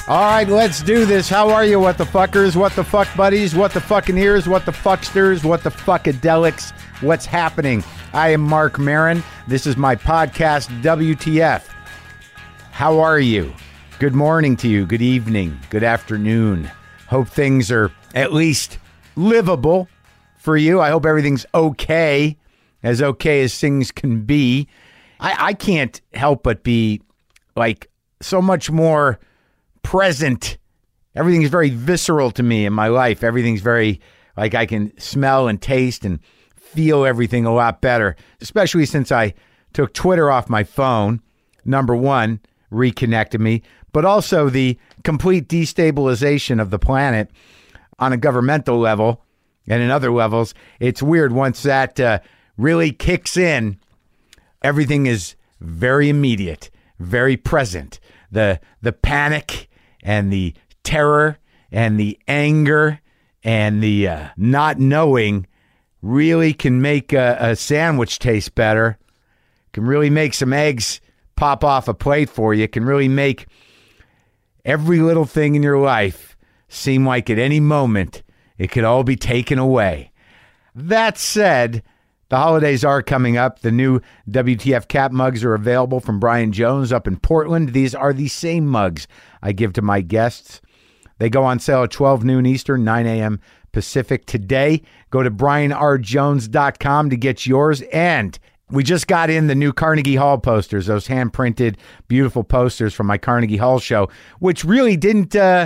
All right, let's do this. How are you, what the fuckers, what the fuck buddies, what the fucking ears, what the fucksters, what the fuckadelics, what's happening? I am Mark Maron. This is my podcast, WTF. How are you? Good morning to you, good evening, good afternoon. Hope things are at least livable for you. I hope everything's okay as things can be. I can't help but be like so much more present. Everything's very visceral to me in my life. Everything's very like I can smell and taste and feel everything a lot better, especially since I took Twitter off my phone. Number one, reconnected me, but also the complete destabilization of the planet on a governmental level and in other levels. It's weird once that really kicks in. Everything is very immediate, very present. The panic and the terror and the anger and the not knowing really can make a sandwich taste better. Can really make some eggs pop off a plate for you. Can really make every little thing in your life seem like at any moment it could all be taken away. That said, the holidays are coming up. The new WTF cap mugs are available from Brian Jones up in Portland. These are the same mugs I give to my guests. They go on sale at 12 noon Eastern, 9 a.m. Pacific today. Go to brianrjones.com to get yours. And we just got in the new Carnegie Hall posters, those hand-printed, beautiful posters from my Carnegie Hall show, which really didn't have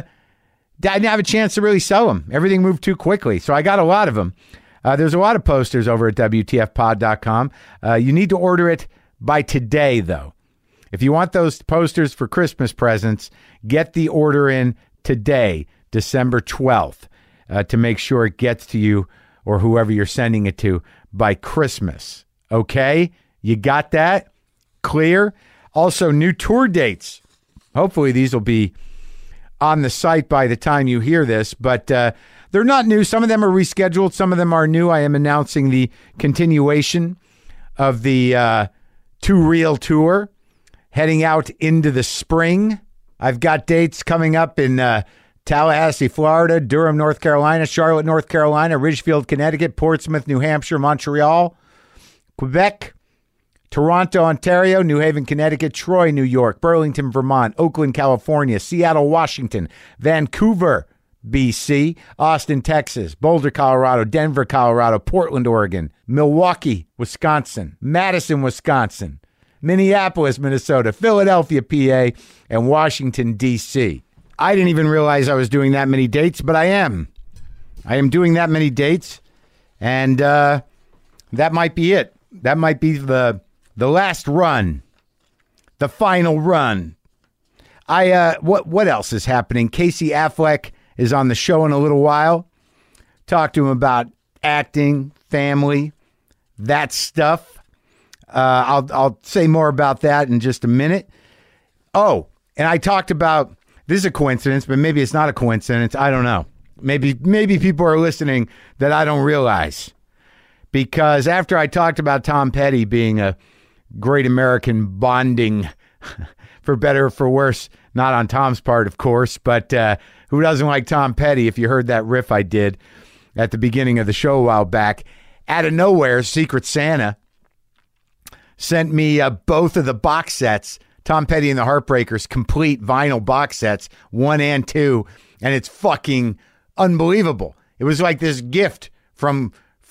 a chance to really sell them. Everything moved too quickly, so I got a lot of them. There's a lot of posters over at WTFpod.com. You need to order it by today, though. If you want those posters for Christmas presents, get the order in today, December 12th, to make sure it gets to you or whoever you're sending it to by Christmas. Okay? You got that? Clear? Also, new tour dates. Hopefully these will be on the site by the time you hear this, but they're not new. Some of them are rescheduled. Some of them are new. I am announcing the continuation of the Too Real Tour heading out into the spring. I've got dates coming up in Tallahassee, Florida, Durham, North Carolina, Charlotte, North Carolina, Ridgefield, Connecticut, Portsmouth, New Hampshire, Montreal, Quebec, Toronto, Ontario, New Haven, Connecticut, Troy, New York, Burlington, Vermont, Oakland, California, Seattle, Washington, Vancouver, BC, Austin, Texas, Boulder, Colorado, Denver, Colorado, Portland, Oregon, Milwaukee, Wisconsin, Madison, Wisconsin, Minneapolis, Minnesota, Philadelphia, PA, and Washington, D.C. I didn't even realize I was doing that many dates, but I am. I am doing that many dates, and that might be it. That might be the last run, the final run. What else is happening? Casey Affleck is on the show in a little while. Talk to him about acting, family, that stuff. I'll say more about that in just a minute. Oh, and I talked about, this is a coincidence, but maybe it's not a coincidence. I don't know. Maybe people are listening that I don't realize. Because after I talked about Tom Petty being a great American bonding, for better or for worse, not on Tom's part, of course, but who doesn't like Tom Petty? If you heard that riff I did at the beginning of the show a while back, out of nowhere, Secret Santa sent me both of the box sets, Tom Petty and the Heartbreakers, complete vinyl box sets, 1 and 2, and it's fucking unbelievable. It was like this gift from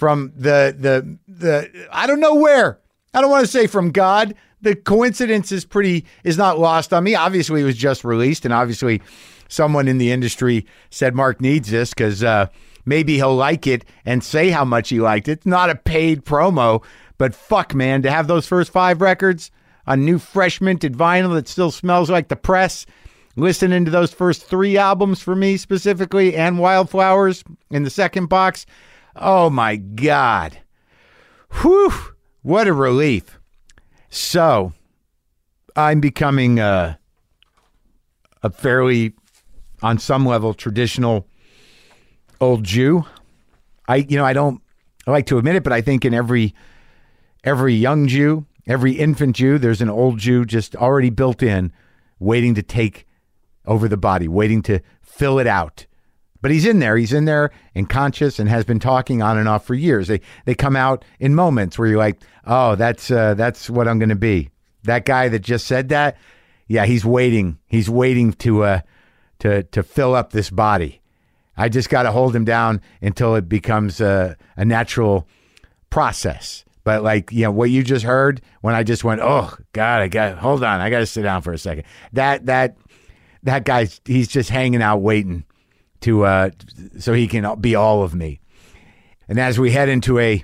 the I don't know where. I don't want to say from God. The coincidence is not lost on me. Obviously, it was just released, and obviously someone in the industry said Mark needs this because maybe he'll like it and say how much he liked it. It's not a paid promo, but fuck, man, to have those first 5 records on new fresh minted vinyl that still smells like the press, listening to those first 3 albums for me specifically, and Wildflowers in the second box, oh my God. Whew, what a relief. So, I'm becoming a fairly, on some level, traditional old Jew. I like to admit it, but I think in every young Jew, every infant Jew, there's an old Jew just already built in, waiting to take over the body, waiting to fill it out. But he's in there and conscious and has been talking on and off for years. They come out in moments where you're like, oh, that's what I'm going to be. That guy that just said that, yeah, he's waiting. He's waiting to fill up this body. I just got to hold him down until it becomes a natural process. But like, you know, what you just heard when I just went, oh God, hold on, I got to sit down for a second. That guy's, he's just hanging out waiting to so he can be all of me. And as we head into a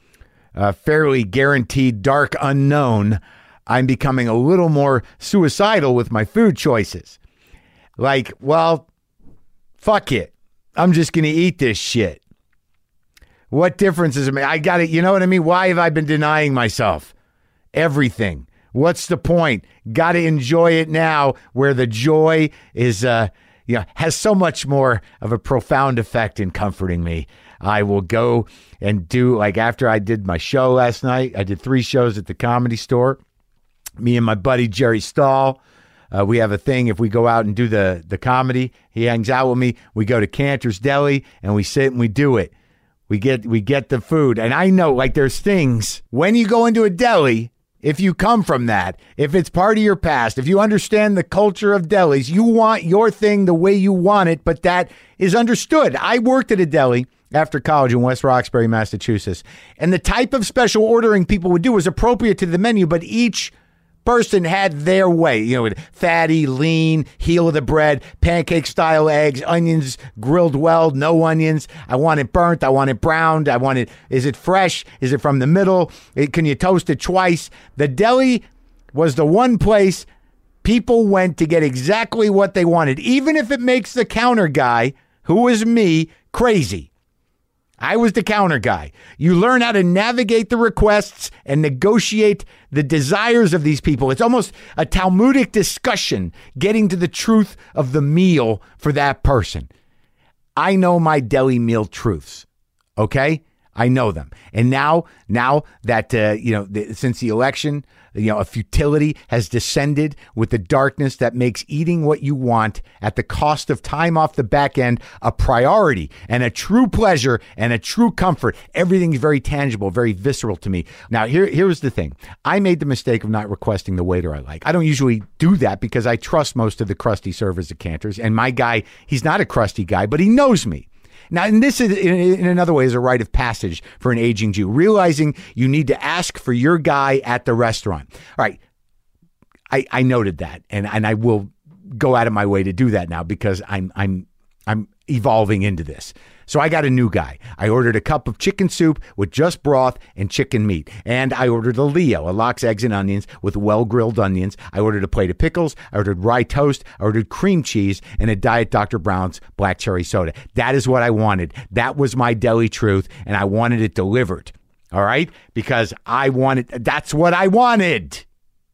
fairly guaranteed dark unknown, I'm becoming a little more suicidal with my food choices. Like, well, fuck it. I'm just going to eat this shit. What difference does it make? I got it. You know what I mean? Why have I been denying myself everything? What's the point? Got to enjoy it now, where the joy is, has so much more of a profound effect in comforting me. I will go and do, like, after I did my show last night, I did 3 shows at the Comedy Store. Me and my buddy Jerry Stahl. We have a thing. If we go out and do the comedy, he hangs out with me. We go to Cantor's Deli and we sit and we do it. We get the food. And I know, like, there's things when you go into a deli, if you come from that, if it's part of your past, if you understand the culture of delis, you want your thing the way you want it, but that is understood. I worked at a deli after college in West Roxbury, Massachusetts, and the type of special ordering people would do was appropriate to the menu, but each person had their way, you know, fatty, lean, heel of the bread, pancake style eggs, onions grilled well, no onions. I want it burnt. I want it browned. I want it, is it fresh? Is it from the middle? Can you toast it twice? The deli was the one place people went to get exactly what they wanted, even if it makes the counter guy, who was me, crazy. I was the counter guy. You learn how to navigate the requests and negotiate the desires of these people. It's almost a Talmudic discussion, getting to the truth of the meal for that person. I know my deli meal truths, okay? I know them. And now that, since the election, a futility has descended with the darkness that makes eating what you want at the cost of time off the back end a priority and a true pleasure and a true comfort. Everything's very tangible, very visceral to me. Now, here's the thing. I made the mistake of not requesting the waiter I like. I don't usually do that because I trust most of the crusty servers at Cantor's. And my guy, he's not a crusty guy, but he knows me. Now, and this is, in another way, is a rite of passage for an aging Jew, realizing you need to ask for your guy at the restaurant. All right, I noted that, and I will go out of my way to do that now because I'm evolving into this. So I got a new guy. I ordered a cup of chicken soup with just broth and chicken meat. And I ordered a Leo, a lox, eggs, and onions with well-grilled onions. I ordered a plate of pickles. I ordered rye toast. I ordered cream cheese and a Diet Dr. Brown's black cherry soda. That is what I wanted. That was my deli truth, and I wanted it delivered. All right? Because that's what I wanted.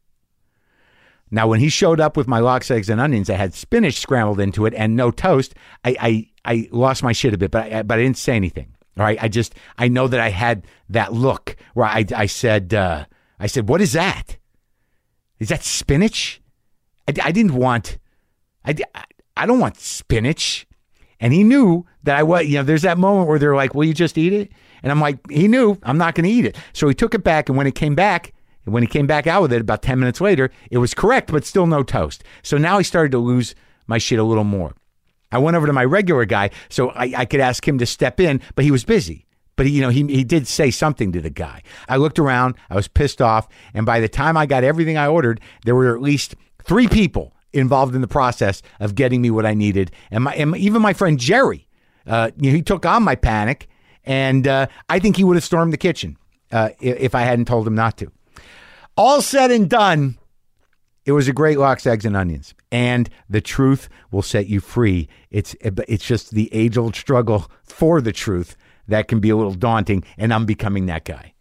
Now, when he showed up with my lox, eggs, and onions, I had spinach scrambled into it and no toast. I lost my shit a bit, but I didn't say anything. All right. I know that I had that look where I said, what is that? Is that spinach? I don't want spinach. And he knew that I was, there's that moment where they're like, will you just eat it? And I'm like, he knew I'm not going to eat it. So he took it back. And when he came back out with it about 10 minutes later, it was correct, but still no toast. So now he started to lose my shit a little more. I went over to my regular guy so I could ask him to step in, but he was busy. But he did say something to the guy. I looked around, I was pissed off, and by the time I got everything I ordered, there were at least 3 people involved in the process of getting me what I needed. And even my friend Jerry, he took on my panic, and I think he would have stormed the kitchen if I hadn't told him not to. All said and done, it was a great lox, eggs, and onions. And the truth will set you free. It's just the age-old struggle for the truth that can be a little daunting, and I'm becoming that guy.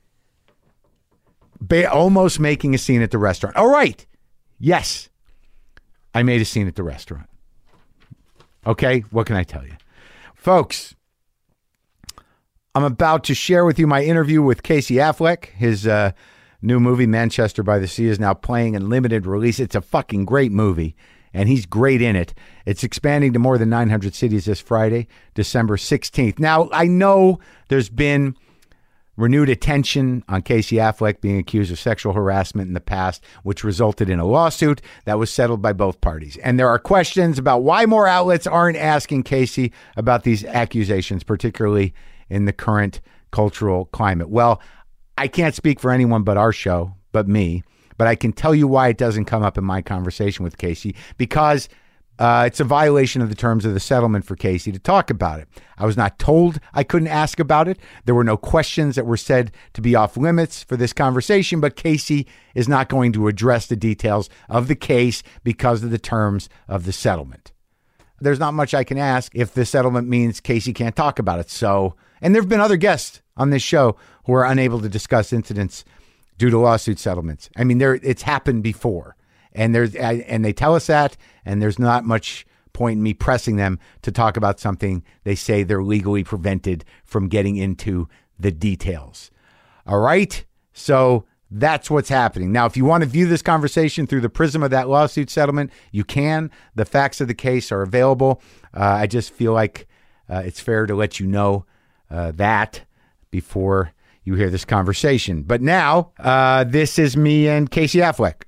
Almost making a scene at the restaurant. All right. Yes, I made a scene at the restaurant. Okay, what can I tell you? Folks, I'm about to share with you my interview with Casey Affleck. His new movie, Manchester by the Sea, is now playing in limited release. It's a fucking great movie. and he's great in it. It's expanding to more than 900 cities this Friday, December 16th. Now, I know there's been renewed attention on Casey Affleck being accused of sexual harassment in the past, which resulted in a lawsuit that was settled by both parties. And there are questions about why more outlets aren't asking Casey about these accusations, particularly in the current cultural climate. Well, I can't speak for anyone but our show, but me, but I can tell you why it doesn't come up in my conversation with Casey, because it's a violation of the terms of the settlement for Casey to talk about it. I was not told I couldn't ask about it. There were no questions that were said to be off limits for this conversation, but Casey is not going to address the details of the case because of the terms of the settlement. There's not much I can ask if the settlement means Casey can't talk about it. So, and there have been other guests on this show who are unable to discuss incidents due to lawsuit settlements. I mean, it's happened before. And they tell us that, and there's not much point in me pressing them to talk about something they say they're legally prevented from getting into the details. All right? So that's what's happening. Now, if you want to view this conversation through the prism of that lawsuit settlement, you can. The facts of the case are available. I just feel like it's fair to let you know that before you hear this conversation. But now, this is me and Casey Affleck.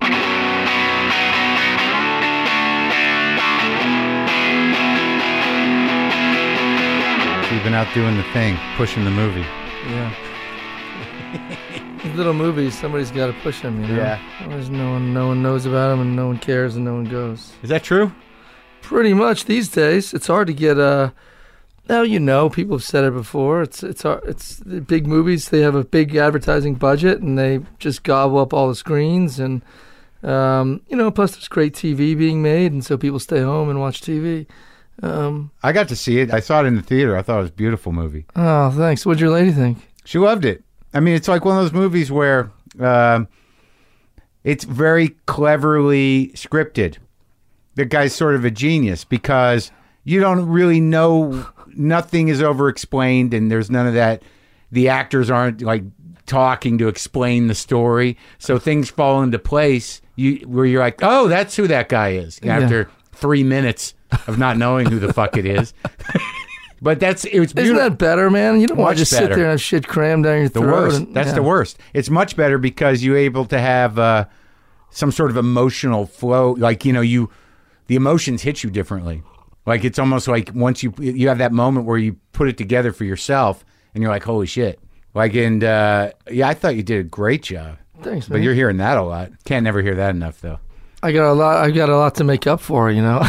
You've been out doing the thing, pushing the movie. Yeah. These little movies, somebody's got to push them, you know? Yeah. Otherwise no one knows about them, and no one cares, and no one goes. Is that true? Pretty much these days. It's hard to get, now you know, people have said it before. It's the big movies, they have a big advertising budget, and they just gobble up all the screens, and, plus there's great TV being made, and so people stay home and watch TV. I got to see it. I saw it in the theater. I thought it was a beautiful movie. Oh, thanks. What'd your lady think? She loved it. I mean, it's like one of those movies where it's very cleverly scripted. The guy's sort of a genius because you don't really know, nothing is over-explained, and there's none of that. The actors aren't like talking to explain the story, so things fall into place where you're like, oh, that's who that guy is. After 3 minutes of not knowing who the fuck it is. But it's beautiful. Isn't that better, man? You don't want to just better. sit there and have shit crammed down your throat. The worst. That's the worst. It's much better because you're able to have some sort of emotional flow. Like, the emotions hit you differently. Like, it's almost like once you have that moment where you put it together for yourself and you're like, holy shit. Like, and I thought you did a great job. Thanks, man. But you're hearing that a lot. Can't never hear that enough, though. I got a lot to make up for,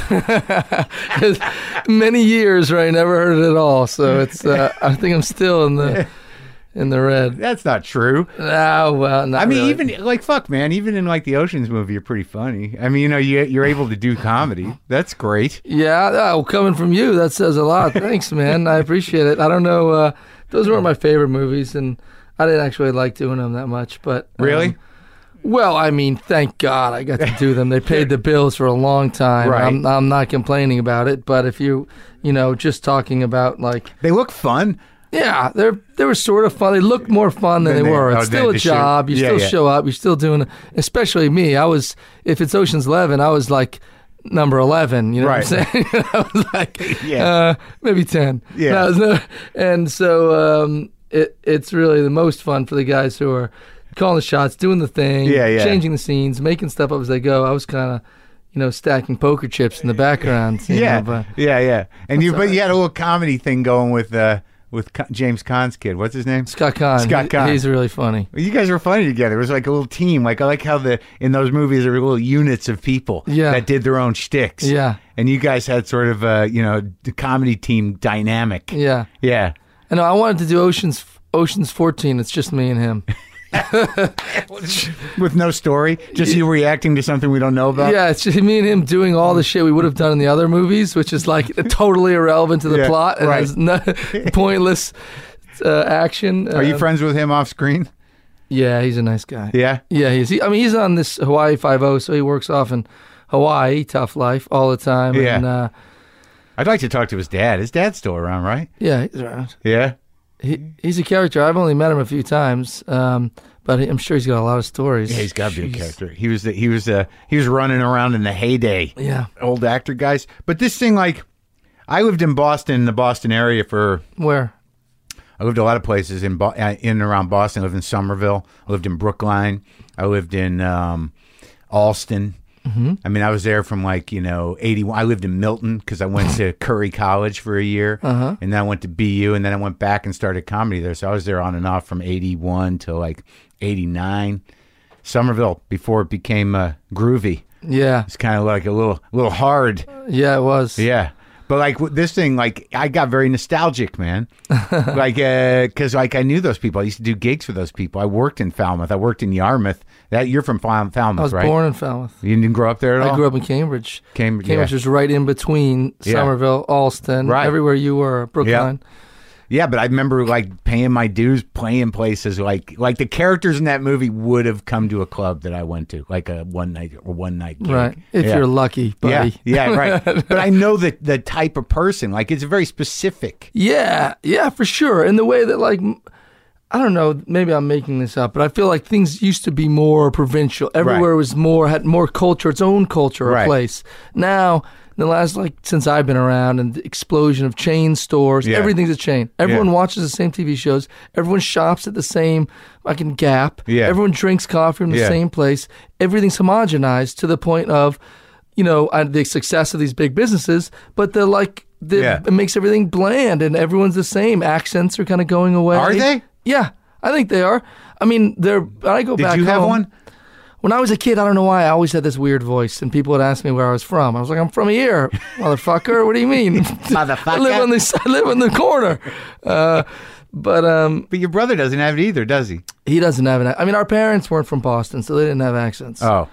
'Cause many years where I never heard it at all. So it's, I think I'm still in the red. That's not true. Oh, well, not I mean, really. even like, fuck, man, even in like the Ocean's movie, you're pretty funny. I mean, you're able to do comedy. That's great. Yeah, coming from you, that says a lot. Thanks, man. I appreciate it. I don't know, those weren't my favorite movies, and I didn't actually like doing them that much. But really? Well, I mean, thank God I got to do them. They paid the bills for a long time. Right. I'm not complaining about it. But if just talking about like, they look fun. Yeah, they were sort of fun. They looked more fun than they were. It's still a job. You still show up. You're still doing it. Especially me. If it's Ocean's 11, I was like number 11. You know what I'm saying? I was like, maybe 10. Yeah. And so it's really the most fun for the guys who are calling the shots, doing the thing, changing the scenes, making stuff up as they go. I was kind of, stacking poker chips in the background. Yeah. And you had a little comedy thing going with James Caan's kid. What's his name? Scott Caan. He's really funny. Well, you guys were funny together. It was like a little team. Like I like how in those movies there were little units of people that did their own shticks. Yeah. And you guys had sort of the comedy team dynamic. Yeah. Yeah. I know. I wanted to do Ocean's 14. It's just me and him. With no story, just you reacting to something we don't know about. Yeah, it's just me and him doing all the shit we would have done in the other movies, which is like totally irrelevant to the plot and has pointless action. Are you friends with him off screen? Yeah, he's a nice guy. Yeah, he is. He's on this Hawaii 5-0, so he works off in Hawaii, tough life all the time. Yeah, and, I'd like to talk to his dad. His dad's still around, right? Yeah, he's around. Yeah. He's a character. I've only met him a few times, but I'm sure he's got a lot of stories. Yeah, he's got to be a character. He was running around in the heyday. Yeah. Old actor guys. But this thing, like, I lived in Boston, the Boston area for... Where? I lived a lot of places in and around Boston. I lived in Somerville. I lived in Brookline. I lived in Alston. Mm-hmm. I mean, I was there from 81. I lived in Milton because I went to Curry College for a year. Uh-huh. And then I went to BU, and then I went back and started comedy there. So I was there on and off from 81 to 89. Somerville, before it became groovy. Yeah. It's kind of like a little hard. Yeah, it was. Yeah. But this thing, I got very nostalgic, man. Because I knew those people. I used to do gigs for those people. I worked in Falmouth. I worked in Yarmouth. You're from Falmouth, right? I was born in Falmouth. You didn't grow up there at all? I grew up in Cambridge. Cambridge was right in between Somerville, Alston, everywhere you were, Brookline. Yeah, but I remember paying my dues, playing places like the characters in that movie would have come to a club that I went to, like a one night gig. Right, if you're lucky, buddy. Yeah, right. But I know that the type of person, it's very specific. Yeah, for sure. In the way that I don't know, maybe I'm making this up, but I feel like things used to be more provincial. Everywhere was had more culture, its own culture or place. Now, in the last, since I've been around and the explosion of chain stores, everything's a chain. Everyone watches the same TV shows. Everyone shops at the same fucking Gap. Yeah. Everyone drinks coffee from the same place. Everything's homogenized to the point of, the success of these big businesses, but it makes everything bland and everyone's the same. Accents are kind of going away. Are they? Yeah, I think they are. I mean, I go back home. Did you have one? When I was a kid, I don't know why, I always had this weird voice, and people would ask me where I was from. I was like, I'm from here, motherfucker. What do you mean? Motherfucker. I live on the corner. But your brother doesn't have it either, does he? He doesn't have an. I mean, our parents weren't from Boston, so they didn't have accents. Oh.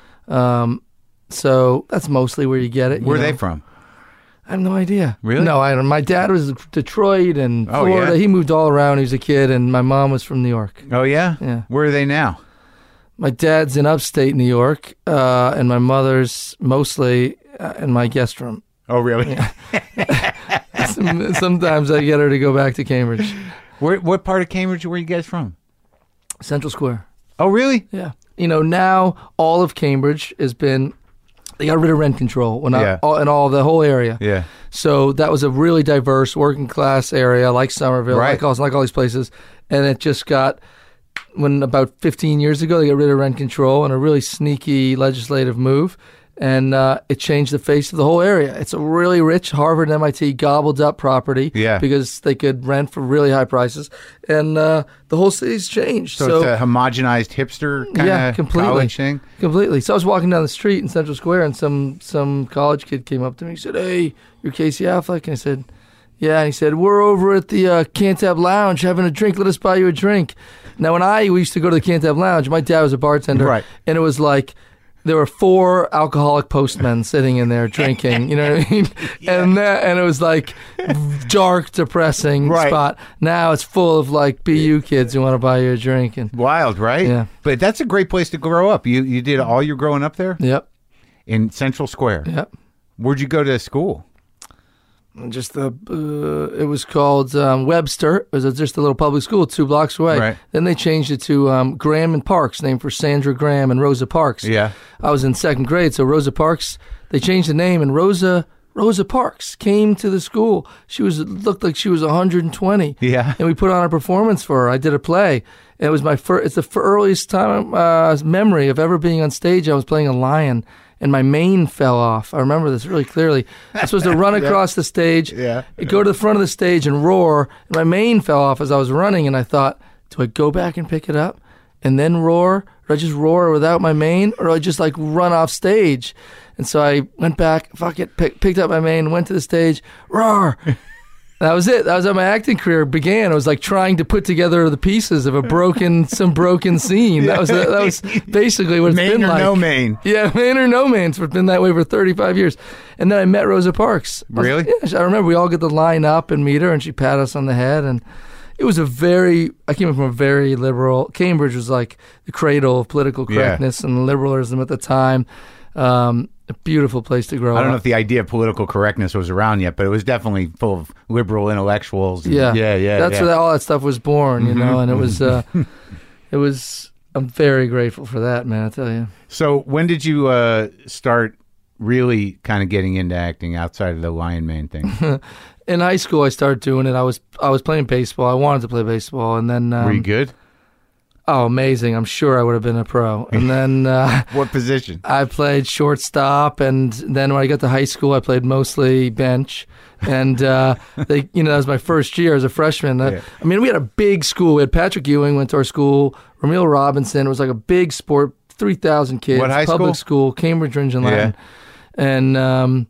So that's mostly where you get it. Where are they from? I have no idea. Really? No, I don't. My dad was Detroit and Florida. Yeah? He moved all around when he was a kid, and my mom was from New York. Oh, yeah? Yeah. Where are they now? My dad's in upstate New York, and my mother's mostly in my guest room. Oh, really? Yeah. Sometimes I get her to go back to Cambridge. What part of Cambridge were you guys from? Central Square. Oh, really? Yeah. Now all of Cambridge has been... They got rid of rent control in the whole area. Yeah. So that was a really diverse working class area, like Somerville, like all these places, and it just got... When about 15 years ago, they got rid of rent control in a really sneaky legislative move, and it changed the face of the whole area. It's a really rich Harvard and MIT gobbled up property because they could rent for really high prices, and the whole city's changed. So it's a homogenized hipster kind of college thing? Completely. So I was walking down the street in Central Square, and some college kid came up to me and said, "Hey, you're Casey Affleck?" And I said, "Yeah." And he said, "We're over at the Cantab Lounge having a drink. Let us buy you a drink." Now, we used to go to the Cantab Lounge, my dad was a bartender, and it was like there were 4 alcoholic postmen sitting in there drinking, you know what I mean? And it was like dark, depressing spot. Now it's full of BU kids who want to buy you a drink. And wild, right? Yeah. But that's a great place to grow up. You did all your growing up there? Yep. In Central Square? Yep. Where'd you go to school? Just it was called Webster. It was just a little public school 2 blocks away. Right. Then they changed it to Graham and Parks, named for Sandra Graham and Rosa Parks. Yeah. I was in 2nd grade, so Rosa Parks, they changed the name, and Rosa Parks came to the school. She looked like she was 120. Yeah. And we put on a performance for her. I did a play. And it was it's the earliest time memory of ever being on stage. I was playing a lion, and my mane fell off. I remember this really clearly. I was supposed to run across the stage, go to the front of the stage and roar, and my mane fell off as I was running, and I thought, do I go back and pick it up and then roar? Or I just roar without my mane? Or do I just run off stage? And so I went back, picked up my mane, went to the stage, roar. That was it. That was how my acting career began. I was trying to put together the pieces of some broken scene. That was basically what it's been like. Mane or no mane. Yeah, mane or no mane. It's been that way for 35 years. And then I met Rosa Parks. Really? I remember we all get to line up and meet her, and she pat us on the head. And it was I came from a very liberal, Cambridge was like the cradle of political correctness and liberalism at the time. A beautiful place to grow up. I don't know if the idea of political correctness was around yet, but it was definitely full of liberal intellectuals. Yeah. That's where all that stuff was born, and it was I'm very grateful for that, man. I tell you. So when did you start really kind of getting into acting outside of the Lion Mane thing? In high school, I started doing it. I was playing baseball. I wanted to play baseball, and then Were you good? Oh, amazing! I'm sure I would have been a pro. And then What position? I played shortstop, and then when I got to high school, I played mostly bench. And that was my first year as a freshman. Yeah. I mean, we had a big school. We had Patrick Ewing went to our school. Ramil Robinson. It was like a big sport. 3,000 kids. What high public school? Cambridge Ringen Latin. Yeah. And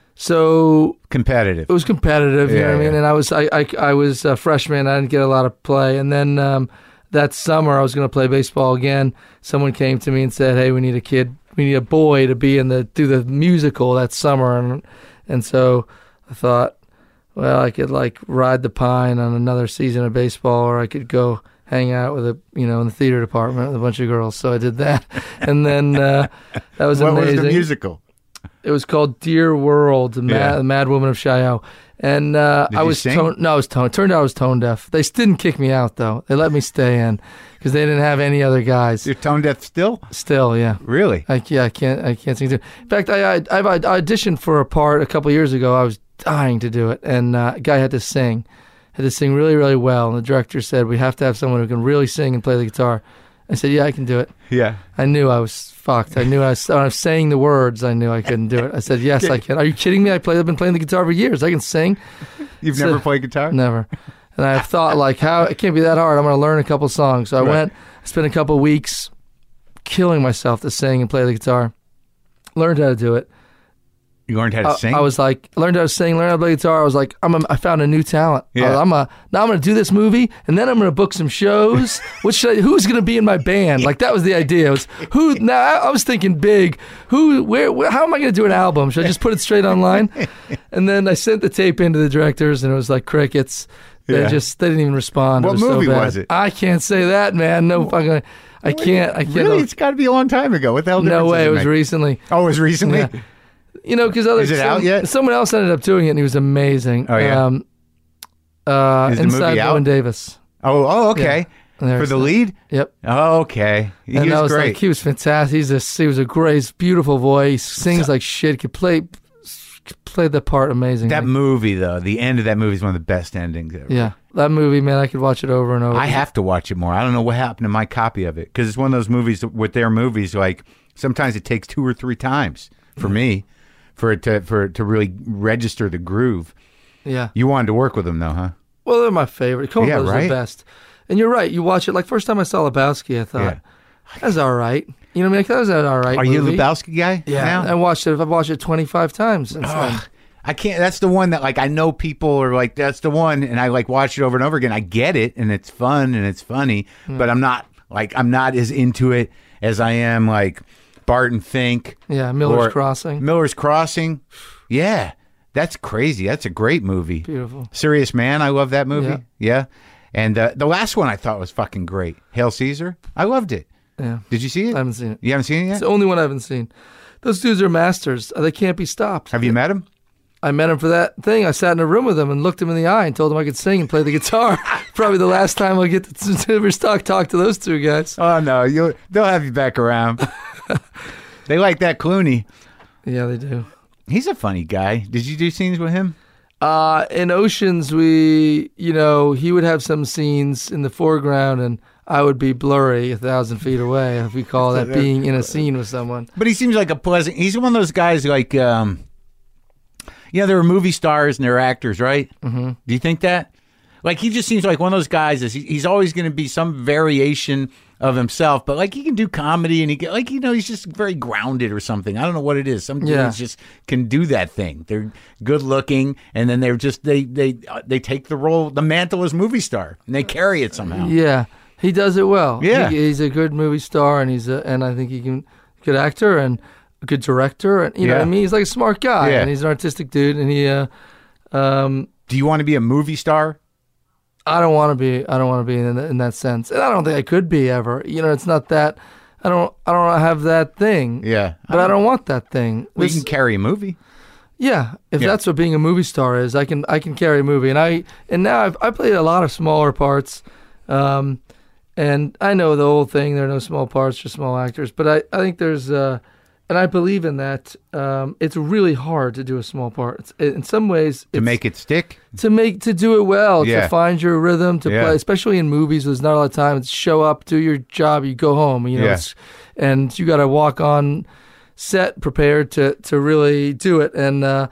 so Competitive. it was competitive. You know what I mean? Yeah. And I was a freshman. I didn't get a lot of play. And then that summer, I was going to play baseball again. Someone came to me and said, "Hey, we need a boy to be do the musical that summer." And so I thought, well, I could like ride the pine on another season of baseball, or I could go hang out with in the theater department with a bunch of girls. So I did that, and then that was what amazing. was the musical? It was called Dear World, the Mad Woman of Chaillot. And I was sing? I was tone. Turned out I was tone deaf. They didn't kick me out though. They let me stay in because they didn't have any other guys. You're tone deaf still? Still, yeah. Really? I can't sing. In fact, I auditioned for a part a couple years ago. I was dying to do it, and a guy had to sing really, really well. And the director said, "We have to have someone who can really sing and play the guitar." I said, "Yeah, I can do it." Yeah. I knew I was fucked. I knew when I was saying the words, I knew I couldn't do it. I said, "Yes, I can." Are you kidding me? I've been playing the guitar for years. I can sing. You've never played guitar? Never. And I thought, like, how it can't be that hard. I'm going to learn a couple songs. So I went, I spent a couple weeks killing myself to sing and play the guitar. Learned how to do it. You learned how to sing? I was like, learned how to sing, learned how to play guitar. I was like, I found a new talent. Yeah. Now I'm going to do this movie, and then I'm going to book some shows. Who's going to be in my band? Like, that was the idea. It was who? Now I was thinking big. Where? How am I going to do an album? Should I just put it straight online? And then I sent the tape into the directors, and it was like crickets. They didn't even respond. What movie was it? I can't say that, man. No fucking. I can't. Really? It's got to be a long time ago. What the hell? No way. It was make? recently. Oh, it was recently? Yeah. Because Is it out yet? Someone else ended up doing it, and he was amazing. Oh, yeah. Is the movie Inside out? Llewyn Davis. Oh, okay. Yeah. For the lead? Yep. Oh, okay. He And that was was great. like, he was fantastic. He was a great, beautiful voice. Sings like shit. Could play the part amazingly. That movie, though, the end of that movie is one of the best endings ever. Yeah, that movie, man, I could watch it over and over. I have to watch it more. I don't know what happened to my copy of it because it's one of those movies with their movies. Like sometimes it takes 2 or 3 times for me for it to really register the groove. Yeah. You wanted to work with them, though, huh? Well, they're my favorite. Coen Brothers are the best. And you're right. You watch it. Like first time I saw Lebowski, I thought that's all right. You know what I mean? Like, that was an all right. Are movie. you a Lebowski guy? Yeah. Now? I watched it. I've watched it 25 times since then. I can't. That's the one that like I know people are like that's the one, and I like watch it over and over again. I get it, and it's fun and it's funny, but I'm not as into it as I am like Barton Fink. Yeah, Miller's Crossing. Miller's Crossing. Yeah, that's crazy. That's a great movie. Beautiful. Serious Man. I love that movie. Yeah. Yeah. And the last one I thought was fucking great. Hail Caesar. I loved it. Yeah. Did you see it? I haven't seen it. You haven't seen it yet? It's the only one I haven't seen. Those dudes are masters. They can't be stopped. Have you met him? I met him for that thing. I sat in a room with him and looked him in the eye and told him I could sing and play the guitar. Probably the last time I'll get to ever talk to those two guys. Oh, no. They'll have you back around. They like that Clooney. Yeah, they do. He's a funny guy. Did you do scenes with him? In Oceans, he would have some scenes in the foreground and I would be blurry 1,000 feet away, if we call that being in a scene with someone. But he seems like a pleasant... He's one of those guys like... there are movie stars and there are actors, right? Mm-hmm. Do you think that? Like, he just seems like one of those guys. He's always going to be some variation of himself, but like he can do comedy and he's just very grounded or something. I don't know what it is. Some dudes just can do that thing. They're good looking, and then they're just they take the role, the mantle as movie star, and they carry it somehow. Yeah, he does it well. Yeah, he's a good movie star, and and I think he can good actor and a good director, and you know what I mean. He's like a smart guy, and he's an artistic dude, and he. Do you want to be a movie star? I don't want to be in that sense, and I don't think I could be ever. It's not that. I don't have that thing. Yeah, but I don't want that thing. We can carry a movie. Yeah, if that's what being a movie star is, I can carry a movie, and now I played a lot of smaller parts, and And I know the whole thing. There are no small parts for small actors, but I think there's and I believe in that. It's really hard to do a small part. In some ways, To make it stick? to do it well, Yeah. to find your rhythm, to Yeah. play, especially in movies. There's not a lot of time. It's show up, do your job, you go home. You know, Yeah. and you got to walk on set prepared to really do it. And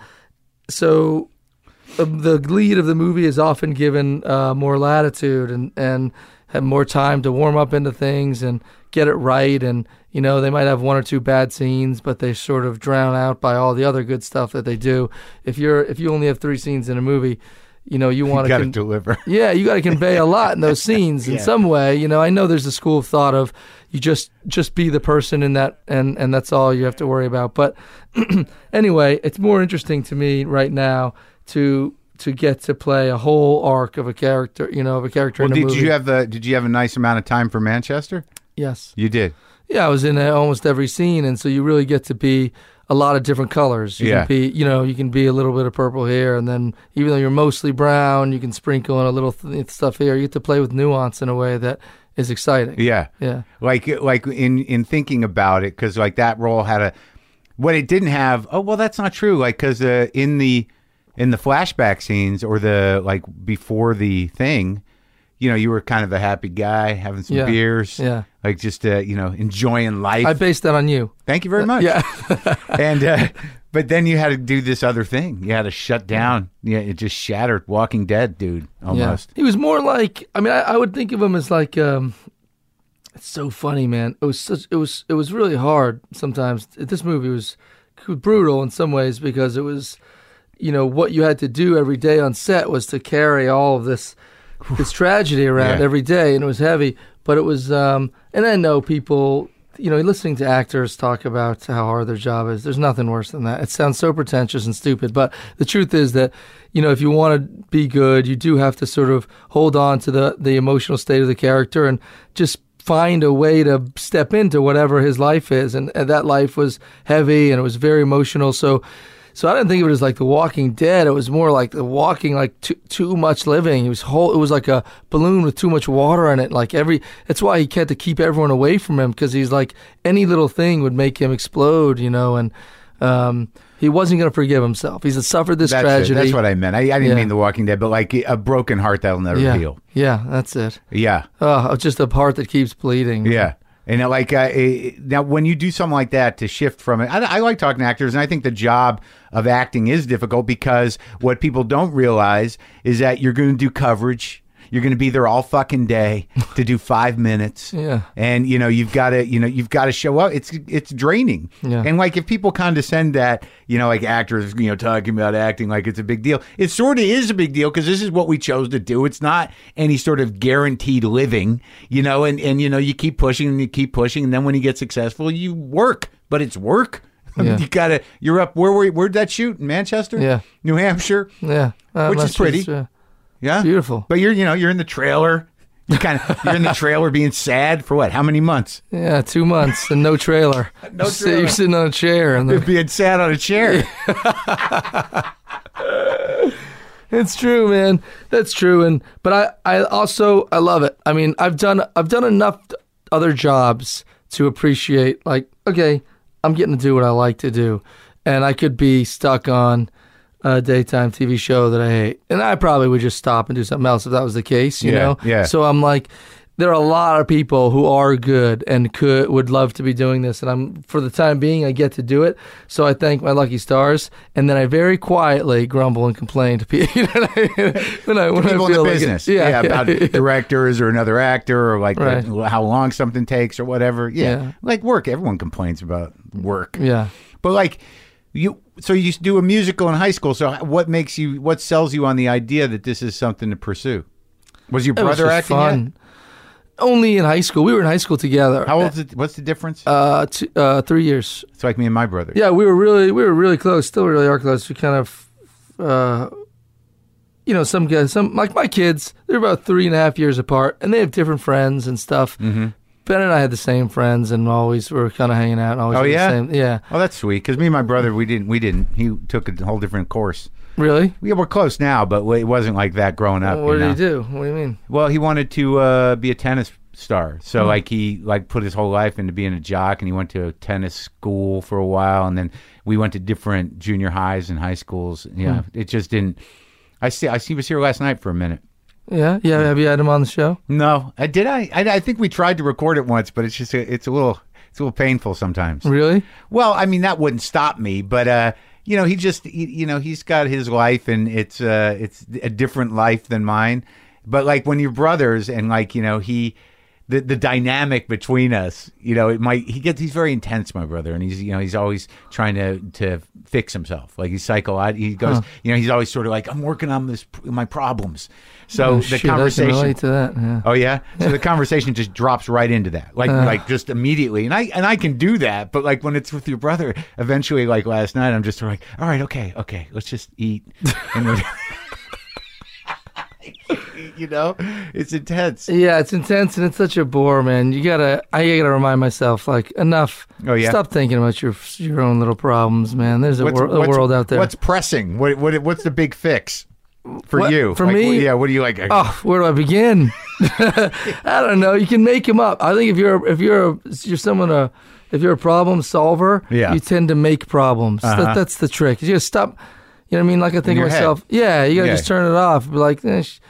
so the lead of the movie is often given more latitude and have more time to warm up into things and get it right. And you know, they might have one or two bad scenes, but they sort of drown out by all the other good stuff that they do. If you only have 3 scenes in a movie, you know, you want You got to to deliver. yeah, you got to convey a lot in those scenes in Yeah. some way. You know, I know there's a school of thought of you just be the person in that, and that's all you have to worry about. But anyway, it's more interesting to me right now to get to play a whole arc of a character. You know, of a character Well, in a movie. did you have a nice amount of time for Manchester? Yes. You did. Yeah, I was in almost every scene, and so you really get to be a lot of different colors. You Yeah. can be, you know, you can be a little bit of purple here, and then even though you're mostly brown, you can sprinkle in a little stuff here. You get to play with nuance in a way that is exciting. Yeah. Yeah. Like in thinking about it, because like that role had what it didn't have. Oh well, that's not true. Like because in the flashback scenes or the like before the thing, you know, you were kind of a happy guy having some Yeah. beers, Yeah. like just you know, enjoying life. I based that on you. Thank you very much. Yeah. And but then you had to do this other thing. You had to shut down. Yeah, it just shattered. Walking Dead, dude, almost. Yeah. He was more like, I mean, I would think of him as like, it's so funny, man. It was really hard sometimes. This movie was brutal in some ways because it was, you know, what you had to do every day on set was to carry all of this tragedy around Yeah. every day, and it was heavy. But it was, and I know people, you know, listening to actors talk about how hard their job is. There's nothing worse than that. It sounds so pretentious and stupid, but the truth is that, you know, if you want to be good, you do have to sort of hold on to the emotional state of the character and just find a way to step into whatever his life is. And that life was heavy and it was very emotional. So I didn't think of it as like The Walking Dead. It was more like The Walking, like too much living. It was like a balloon with too much water in it. Like that's why he had to keep everyone away from him, because he's like any little thing would make him explode, you know. And he wasn't going to forgive himself. He's suffered this tragedy. That's what I meant. I didn't mean The Walking Dead, but like a broken heart that'll never heal. Yeah, that's it. Yeah. Oh, just a heart that keeps bleeding. Yeah. And like now, when you do something like that to shift from it, I like talking to actors, and I think the job of acting is difficult because what people don't realize is that you're going to do coverage. You're going to be there all fucking day to do 5 minutes. Yeah. And you've got to show up. It's draining. Yeah. And like if people condescend that, like actors, talking about acting like it's a big deal. It sort of is a big deal because this is what we chose to do. It's not any sort of guaranteed living, and you keep pushing and you keep pushing, and then when you get successful, you work, but it's work. Yeah. You're up. Where'd that shoot? In Manchester? Yeah. New Hampshire? Yeah. Which is pretty. Yeah, beautiful. But you're in the trailer. You're in the trailer being sad for what? How many months? Yeah, 2 months and no trailer. No trailer. You're sitting on a chair and being sad on a chair. It's true, man. That's true. But I also love it. I mean, I've done enough other jobs to appreciate, like, okay, I'm getting to do what I like to do, and I could be stuck on a daytime TV show that I hate, and I probably would just stop and do something else if that was the case, you know? Yeah. So I'm like, there are a lot of people who are good and would love to be doing this, and for the time being, I get to do it. So I thank my lucky stars, and then I very quietly grumble and complain to people when I People feel in the like business. Yeah, about directors or another actor or like Right. how long something takes or whatever. Yeah. Like work. Everyone complains about work. Yeah. But like so you do a musical in high school. So what sells you on the idea that this is something to pursue? Was your It was brother just acting fun. yet? Only in high school. We were in high school together. How old is it? What's the difference? 3 years. It's like me and my brother. Yeah, we were really close. Still really are close. We kind of, some guys, like my kids, they're about 3.5 years apart, and they have different friends and stuff. Mm-hmm. Ben and I had the same friends, and always were kind of hanging out. And always Oh, had yeah? the same, yeah. Oh, that's sweet. Because me and my brother, we didn't. He took a whole different course. Really? Yeah, we're close now, but it wasn't like that growing up. What did he do? What do you mean? Well, he wanted to be a tennis star. So like he like put his whole life into being a jock, and he went to a tennis school for a while, and then we went to different junior highs and high schools. Yeah, it just didn't. He was here last night for a minute. Yeah. Have you had him on the show? No, I think we tried to record it once, but it's just it's a little painful sometimes. Really? Well, I mean that wouldn't stop me, but he's got his life, and it's a different life than mine. But like when you're brothers, and like the dynamic between us, he's very intense, my brother, and he's always trying to fix himself. Like he's he goes, he's always sort of like, I'm working on my problems. So the conversation, I can relate to that. Yeah. Oh yeah, so the conversation just drops right into that, like just immediately, and I can do that, but like when it's with your brother, eventually, like last night, I'm just sort of like, all right, okay, let's just eat, and it's intense. Yeah, it's intense, and it's such a bore, man. I gotta remind myself, like, enough. Oh yeah. Stop thinking about your own little problems, man. There's a world out there. What's pressing? What's the big fix for you? For me? What do you like? Oh, where do I begin? I don't know. You can make them up. I think if you're a problem solver, you tend to make problems. That's the trick. You gotta stop. You know what I mean? Like I think of myself. Head. You gotta just turn it off. Be like,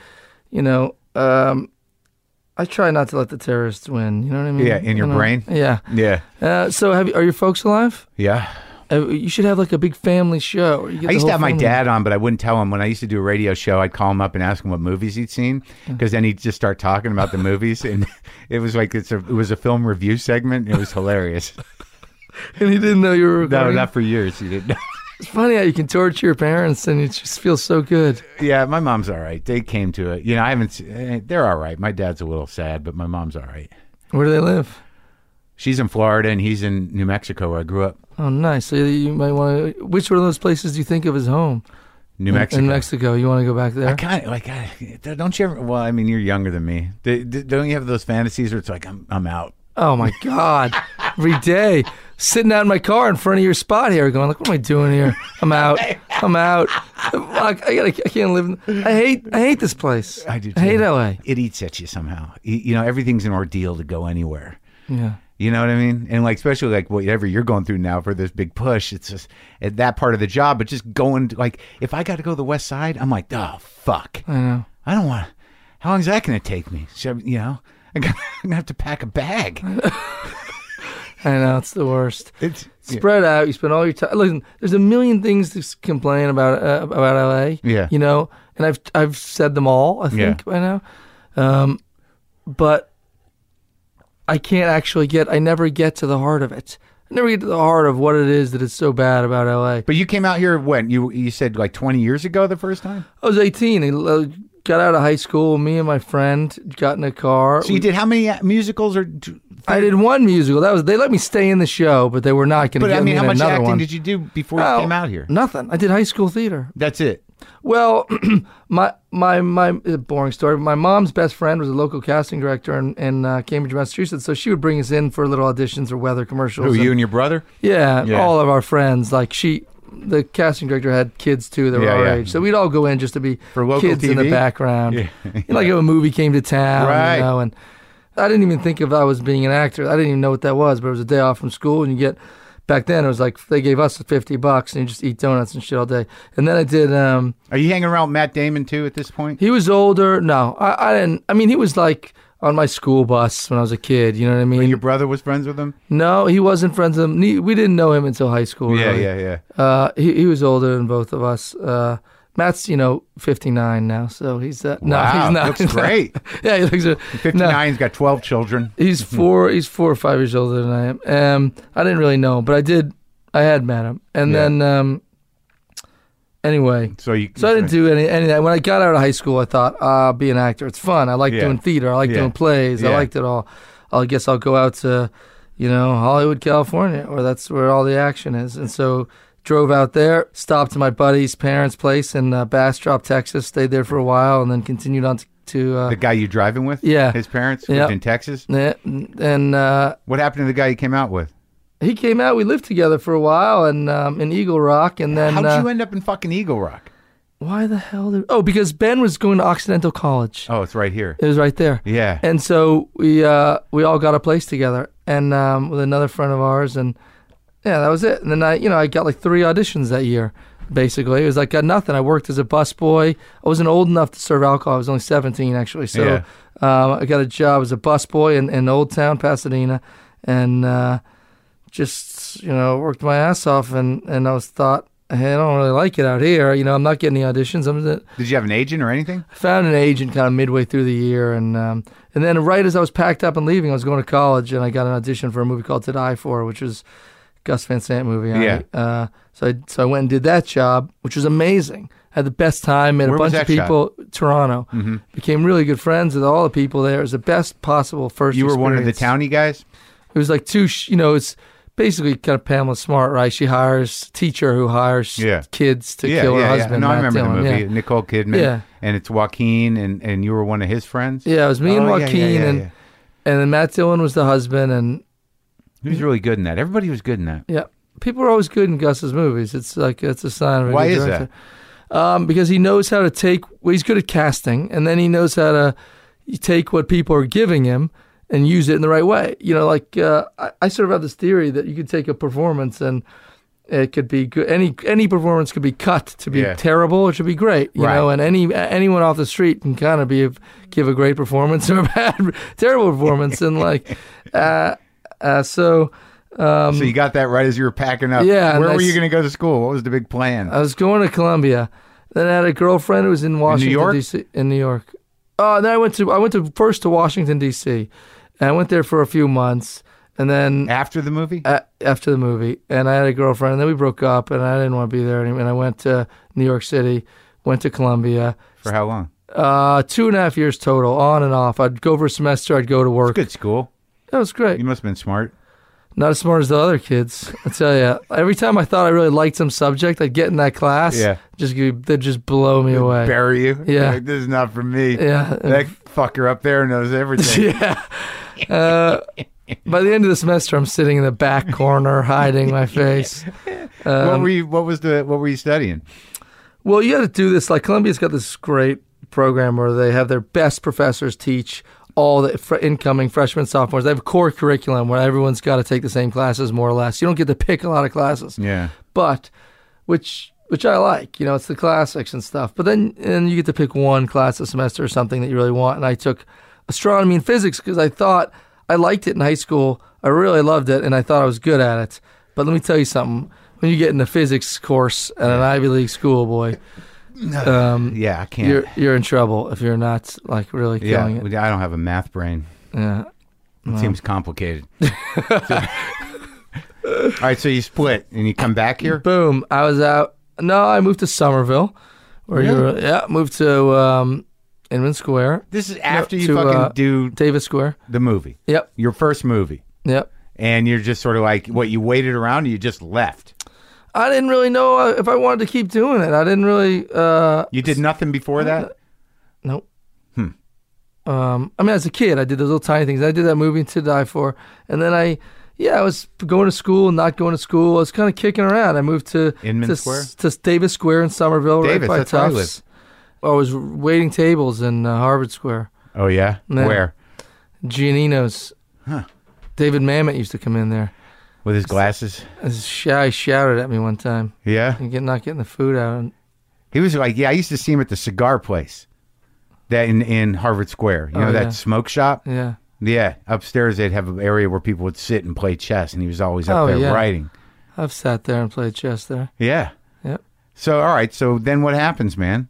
I try not to let the terrorists win. You know what I mean? Yeah, in your brain. Yeah. Yeah. So are your folks alive? Yeah. You should have like a big family show. I used to have my dad on, but I wouldn't tell him. When I used to do a radio show, I'd call him up and ask him what movies he'd seen, because then he'd just start talking about the movies, and it was like it was a film review segment. And it was hilarious. And he didn't know you were recording? No, not for years. He didn't know. It's funny how you can torture your parents and it just feels so good. Yeah, my mom's all right. They came to it. They're all right. My dad's a little sad, but my mom's all right. Where do they live? She's in Florida, and he's in New Mexico, where I grew up. Oh, nice. So you might want to... Which one of those places do you think of as home? New Mexico. In Mexico. You want to go back there? I kind of don't you ever... Well, I mean, you're younger than me. Don't you have those fantasies where it's like, I'm out? Oh, my God. Every day. Sitting out in my car in front of your spot here going, like, what am I doing here? I'm out. I can't live. I hate this place. I do too. I hate LA. It eats at you somehow. Everything's an ordeal to go anywhere. Yeah. You know what I mean? And like, especially like whatever you're going through now for this big push, it's just at that part of the job, but just going to, like, if I got to go to the West Side, I'm like, oh, fuck. I know. I don't want to, how long is that going to take me? I'm going to have to pack a bag. I know, it's the worst. It's spread out. You spend all your time. Listen, there's a million things to complain about LA. Yeah. And I've said them all, I think, by now. But I can't actually I never get to the heart of it. I never get to the heart of what it is that is so bad about LA. But you came out here when? You said like 20 years ago the first time? I was 18. I got out of high school. Me and my friend got in a car. So you did how many musicals? I did one musical. They let me stay in the show, but they were not going to get me in another one. How much acting did you do before you came out here? Nothing. I did high school theater. That's it. Well, my boring story. My mom's best friend was a local casting director in Cambridge, Massachusetts. So she would bring us in for little auditions or weather commercials. Who, you and your brother? Yeah, all of our friends. Like the casting director had kids too that were our age, so we'd all go in just to be for local kids TV? In the background. Like if a movie came to town, right? And I didn't even think of I was being an actor. I didn't even know what that was. But it was a day off from school, and you get. Back then, it was like they gave us $50 and you just eat donuts and shit all day. And then I did. Are you hanging around with Matt Damon too at this point? He was older. No, I didn't. I mean, he was like on my school bus when I was a kid. You know what I mean? When your brother was friends with him? No, he wasn't friends with him. We didn't know him until high school. Yeah, really. yeah. He was older than both of us. Matt's 59 now, so he's wow, no, he's not. Looks great. Yeah, he looks 59. No. He's got 12 children. He's 4 or 5 years older than I am. I didn't really know him, but I had met him, and then anyway. So I didn't do any of that. When I got out of high school, I thought, I'll be an actor. It's fun. I like doing theater. I like doing plays. I liked it all. I guess I'll go out to, Hollywood, California, where that's where all the action is. And so drove out there, stopped at my buddy's parents' place in Bastrop, Texas, stayed there for a while, and then continued on to the guy you driving with? Yeah. His parents lived in Texas? Yeah. And what happened to the guy you came out with? He came out. We lived together for a while in Eagle Rock, and then how'd you end up in fucking Eagle Rock? Why the hell did... Oh, because Ben was going to Occidental College. Oh, it's right here. It was right there. Yeah. And so we all got a place together, and with another friend of ours, and yeah, that was it. And then I got like 3 auditions that year. Basically, it was like got nothing. I worked as a busboy. I wasn't old enough to serve alcohol. I was only 17 actually. So I got a job as a busboy in Old Town, Pasadena, and just worked my ass off. And I thought, hey, I don't really like it out here. I'm not getting the auditions. Did you have an agent or anything? I found an agent kind of midway through the year, and then right as I was packed up and leaving, I was going to college, and I got an audition for a movie called To Die For, which was Gus Van Sant movie. Yeah. So I went and did that job, which was amazing. Had the best time, met a bunch of people. Toronto. Mm-hmm. Became really good friends with all the people there. It was the best possible first You were experience. one of the townie guys? It was like it's basically kind of Pamela Smart, right? She hires teacher who hires kids to kill her husband. No, I remember Dillon. the movie. Nicole Kidman. Yeah. And it's Joaquin, and you were one of his friends? Yeah, it was me and Joaquin, and then Matt Dillon was the husband, and he was really good in that. Everybody was good in that. Yeah. People are always good in Gus's movies. It's a sign of a Why good is director. Because he knows how to take... Well, he's good at casting, and then he knows how to take what people are giving him and use it in the right way. I sort of have this theory that you could take a performance and it could be good. Any performance could be cut to be terrible or to be great. You know, and anyone off the street can kind of give a great performance or a terrible performance, and so you got that right as you were packing up. Yeah. Where were you going to go to school? What was the big plan? I was going to Columbia. Then I had a girlfriend who was in Washington, D.C. In New York. Then I went first to Washington, D.C. And I went there for a few months. And then... After the movie? After the movie. And I had a girlfriend. And then we broke up. And I didn't want to be there anymore. And I went to New York City. Went to Columbia. For how long? 2.5 years total, on and off. I'd go for a semester. I'd go to work. It's good school. That was great. You must have been smart. Not as smart as the other kids, I tell you. Every time I thought I really liked some subject, I'd get in that class. Yeah. They'd just blow me away. Bury you. Yeah. Like, this is not for me. Yeah. That fucker up there knows everything. Yeah. By the end of the semester, I'm sitting in the back corner, hiding my face. What were you studying? Well, you got to do this. Like Columbia's got this great program where they have their best professors teach all the incoming freshmen, sophomores. They have a core curriculum where everyone's got to take the same classes, more or less. You don't get to pick a lot of classes. Yeah. But, which I like, it's the classics and stuff. But then you get to pick one class a semester or something that you really want. And I took astronomy and physics because I thought I liked it in high school. I really loved it, and I thought I was good at it. But let me tell you something. When you get in a physics course at an Ivy League school, boy... I can't. You're in trouble if you're not really killing it. I don't have a math brain. Yeah, it seems complicated. All right, so you split and you come back here. Boom! I was out. No, I moved to Somerville. Moved to Inman Square. This is after you fucking do Davis Square, the movie. Yep, your first movie. Yep, and you're just sort of like, what? You waited around, or you just left? I didn't really know if I wanted to keep doing it. I didn't really... you did nothing before that? Nope. As a kid, I did those little tiny things. I did that movie To Die For. And then I was going to school and not going to school. I was kind of kicking around. I moved to Davis Square in Somerville, Davis, right by that's Tufts. where I live. I was waiting tables in Harvard Square. Oh, yeah? Where? Giannino's. Huh. David Mamet used to come in there. With his glasses? He shouted at me one time. Yeah? Not getting the food out. He was like, I used to see him at the cigar place that in Harvard Square. You know that smoke shop? Yeah. Yeah. Upstairs, they'd have an area where people would sit and play chess, and he was always up there writing. I've sat there and played chess there. Yeah. Yep. So, all right. So then what happens, man?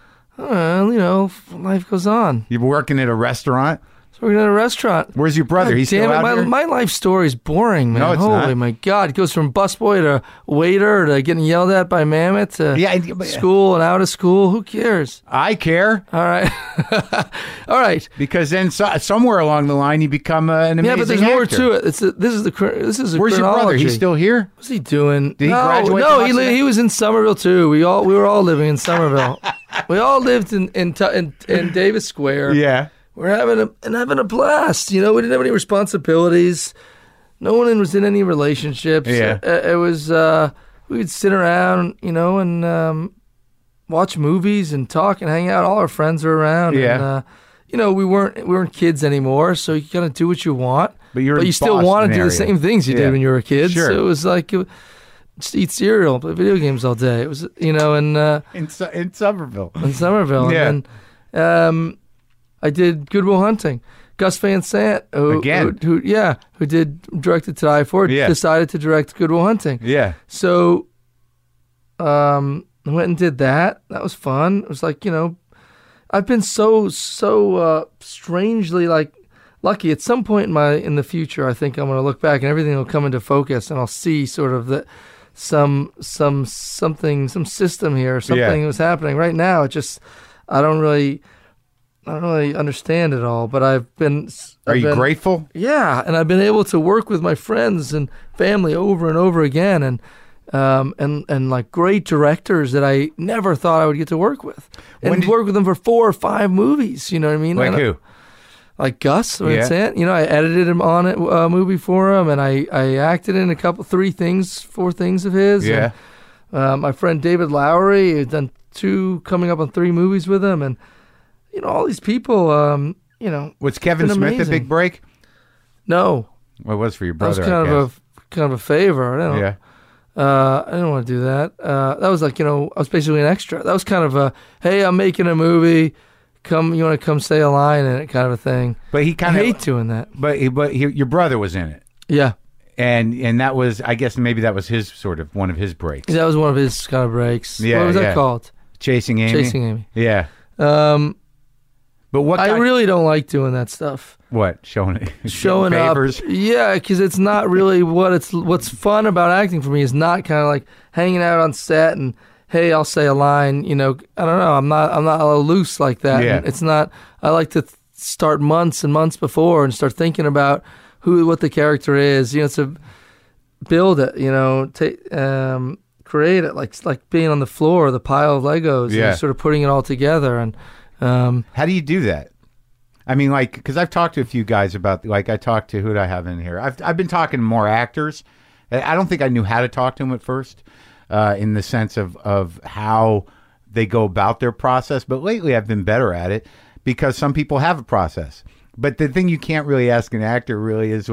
Life goes on. You're working at a restaurant? So we're in a restaurant. Where's your brother? He's still out here? My life story is boring, man. No, it's Holy not. My God. It goes from busboy to waiter to getting yelled at by Mamet to school and out of school. Who cares? I care. All right. All right. Because then somewhere along the line you become an amazing actor. Yeah, but there's more to it. This is a Where's chronology. your brother? He's still here? What's he doing? Did he graduate? No, he was in Somerville too. We were all living in Somerville. We all lived in Davis Square. Yeah. We're having a blast. We didn't have any responsibilities. No one was in any relationships. Yeah. It was we'd sit around, and watch movies and talk and hang out. All our friends were around. Yeah. And, we weren't kids anymore, so you kind of do what you want. But you still want to do the same things you did when you were a kid. Sure. So it was like just eat cereal, play video games all day. It was, and in Somerville. In Somerville. Yeah. And then I did Good Will Hunting. Gus Van Sant, who directed To Die For, decided to direct Good Will Hunting. Yeah. So I went and did that. That was fun. It was like, I've been so strangely lucky. At some point in the future, I think I'm going to look back and everything will come into focus, and I'll see sort of some system here, something was happening. Right now, I don't really understand it all, but I've been. Are you grateful? Yeah, and I've been able to work with my friends and family over and over again, and like great directors that I never thought I would get to work with, and work with them for 4 or 5 movies. You know what I mean? Like who? Like Gus Van Sant. I edited him on a movie for him, and I acted in 4 things of his. Yeah. And, my friend David Lowery, I've done 2, coming up on 3 movies with him, and all these people. Was Kevin Smith a big break? No. Well, it was for your brother. That was kind of a favor. I don't know. I didn't want to do that. That was like, I was basically an extra. That was kind of a, hey, I'm making a movie. You want to come say a line in it kind of a thing. But he kind of... I hate doing that. But your brother was in it. Yeah. And that was, I guess maybe that was one of his breaks. That was one of his kind of breaks. Yeah, what was that called? Chasing Amy? Chasing Amy. Yeah. But I really don't like doing that stuff. What? Showing favors? Up? Yeah, because it's not really what's fun about acting for me is not kind of like hanging out on set and, hey, I'll say a line. I don't know. I'm not loose like that. Yeah. And it's not. I like to start months and months before and start thinking about what the character is. To build it. Create it like being on the floor, the pile of Legos. Yeah. And sort of putting it all together. And how do you do that? I mean, because I've talked to a few guys about, I talked to, who did I have in here? I've been talking to more actors. I don't think I knew how to talk to them at first, in the sense of how they go about their process. But lately I've been better at it because some people have a process. But the thing you can't really ask an actor really is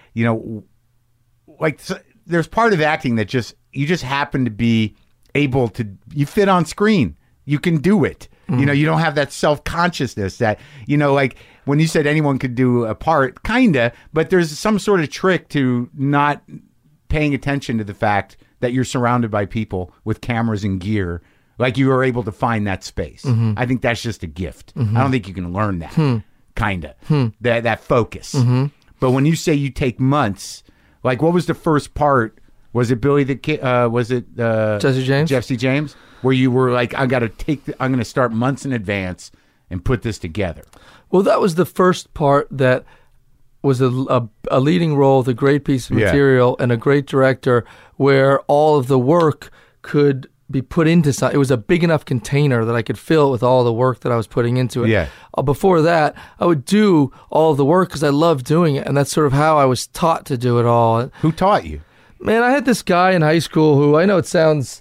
there's part of acting that you just happen to be able to, you fit on screen. You can do it. You don't have that self-consciousness that, when you said anyone could do a part, kinda, but there's some sort of trick to not paying attention to the fact that you're surrounded by people with cameras and gear. Like you are able to find that space. Mm-hmm. I think that's just a gift. I don't think you can learn that, kinda, that focus. Mm-hmm. But when you say you take months, what was the first part? Was it Billy the Kid? Was it Jesse James? Jesse James, where you were like, I'm going to start months in advance and put this together. Well, that was the first part that was a leading role, with a great piece of material and a great director, where all of the work could be put into something. It was a big enough container that I could fill it with all the work that I was putting into it. Yeah. Before that, I would do all of the work because I loved doing it, and that's sort of how I was taught to do it all. Who taught you? Man, I had this guy in high school who, I know it sounds,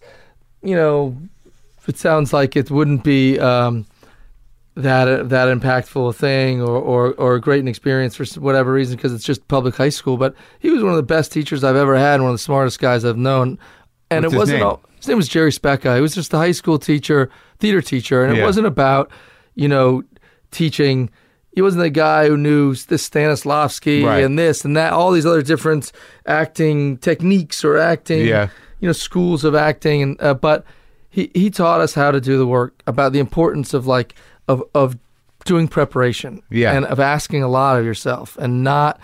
it sounds like it wouldn't be that impactful a thing or a great experience for whatever reason, because it's just public high school. But he was one of the best teachers I've ever had, and one of the smartest guys I've known. And What's it wasn't his name? all. His name was Jerry Specca. He was just a high school teacher, theater teacher, and it wasn't about teaching. He wasn't the guy who knew this Stanislavski and this and that, all these other different acting techniques or acting, schools of acting. And but he taught us how to do the work, about the importance of of doing preparation and of asking a lot of yourself, and not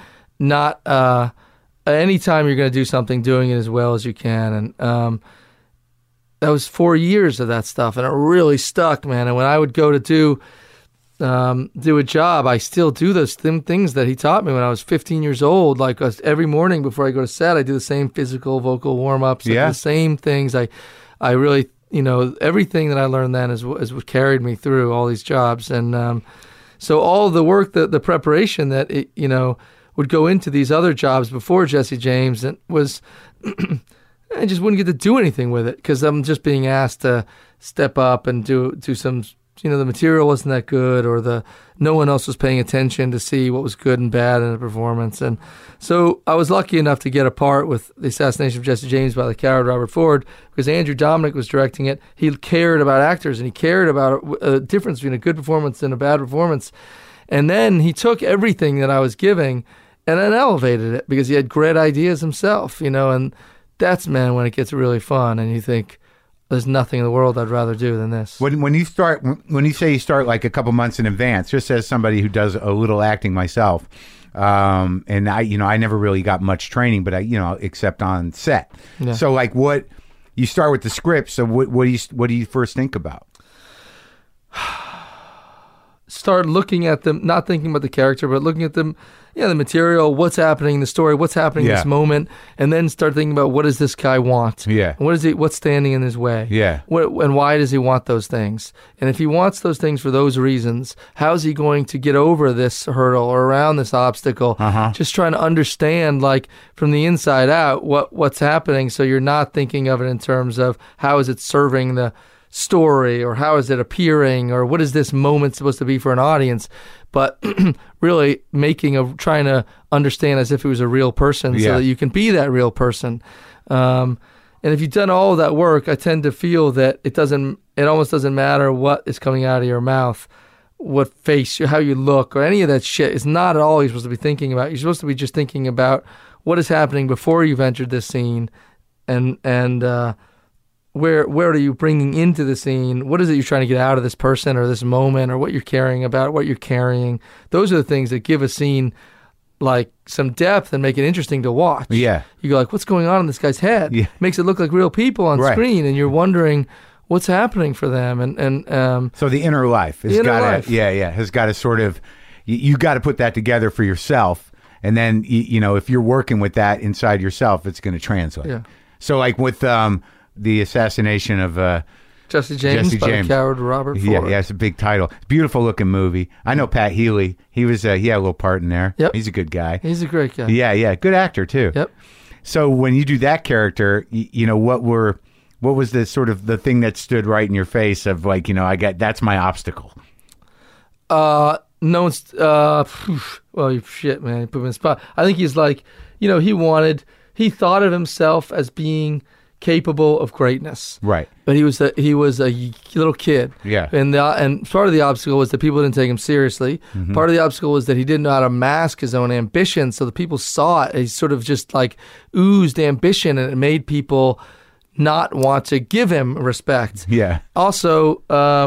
anytime you're going to do something, doing it as well as you can. And that was 4 years of that stuff, and it really stuck, man. And when I would go to do a job, I still do those things that he taught me when I was 15 years old. Like every morning before I go to set, I do the same physical, vocal warm-ups, the same things. I really, everything that I learned then is what carried me through all these jobs. And so all of the work, the preparation that would go into these other jobs before Jesse James, and was I just wouldn't get to do anything with it because I'm just being asked to step up and do some. The material wasn't that good, or no one else was paying attention to see what was good and bad in the performance. And so I was lucky enough to get a part with The Assassination of Jesse James by the coward Robert Ford, because Andrew Dominik was directing it. He cared about actors, and he cared about a difference between a good performance and a bad performance. And then he took everything that I was giving and then elevated it, because he had great ideas himself, and that's, man, when it gets really fun and you think, there's nothing in the world I'd rather do than this. When you say you start like a couple months in advance, just as somebody who does a little acting myself, and I never really got much training, but except on set. Yeah. So like, what you start with the script. So what do you first think about? Start looking at them, not thinking about the character, but looking at them, the material, what's happening in the story, what's happening in this moment, and then start thinking about, what does this guy want? Yeah. And what's standing in his way? Yeah. And why does he want those things? And if he wants those things for those reasons, how is he going to get over this hurdle or around this obstacle? Just trying to understand, like, from the inside out, what's happening, so you're not thinking of it in terms of how is it serving the story, or how is it appearing, or what is this moment supposed to be for an audience, but really trying to understand as if it was a real person, so that you can be that real person. And if you've done all of that work, I tend to feel that it almost doesn't matter what is coming out of your mouth, what face, how you look, or any of that shit is not at all you're supposed to be thinking about. You're supposed to be just thinking about what is happening before you've entered this scene, and where are you bringing into the scene? What is it you're trying to get out of this person or this moment, or what you're caring about, what you're carrying? Those are the things that give a scene like some depth and make it interesting to watch. Yeah. You go like, what's going on in this guy's head? Yeah. Makes it look like real people on screen, and you're wondering what's happening for them. And so the inner life has got to sort of, you got to put that together for yourself, and then if you're working with that inside yourself, it's going to translate. Yeah. So like with the assassination of Jesse James by the coward Robert Ford. Yeah, it's a big title. Beautiful looking movie. I know Pat Healy. He was he had a little part in there. Yep. He's a good guy. He's a great guy. Yeah, good actor too. Yep. So when you do that character, what was the sort of the thing that stood right in your face of like, that's my obstacle? No one's well, shit, man, he put me in the spot. I think he's like, he thought of himself as being capable of greatness, right? But he was a little kid, And part of the obstacle was that people didn't take him seriously. Mm-hmm. Part of the obstacle was that he didn't know how to mask his own ambition, so the people saw it. He sort of just like oozed ambition, and it made people not want to give him respect. Yeah. Also,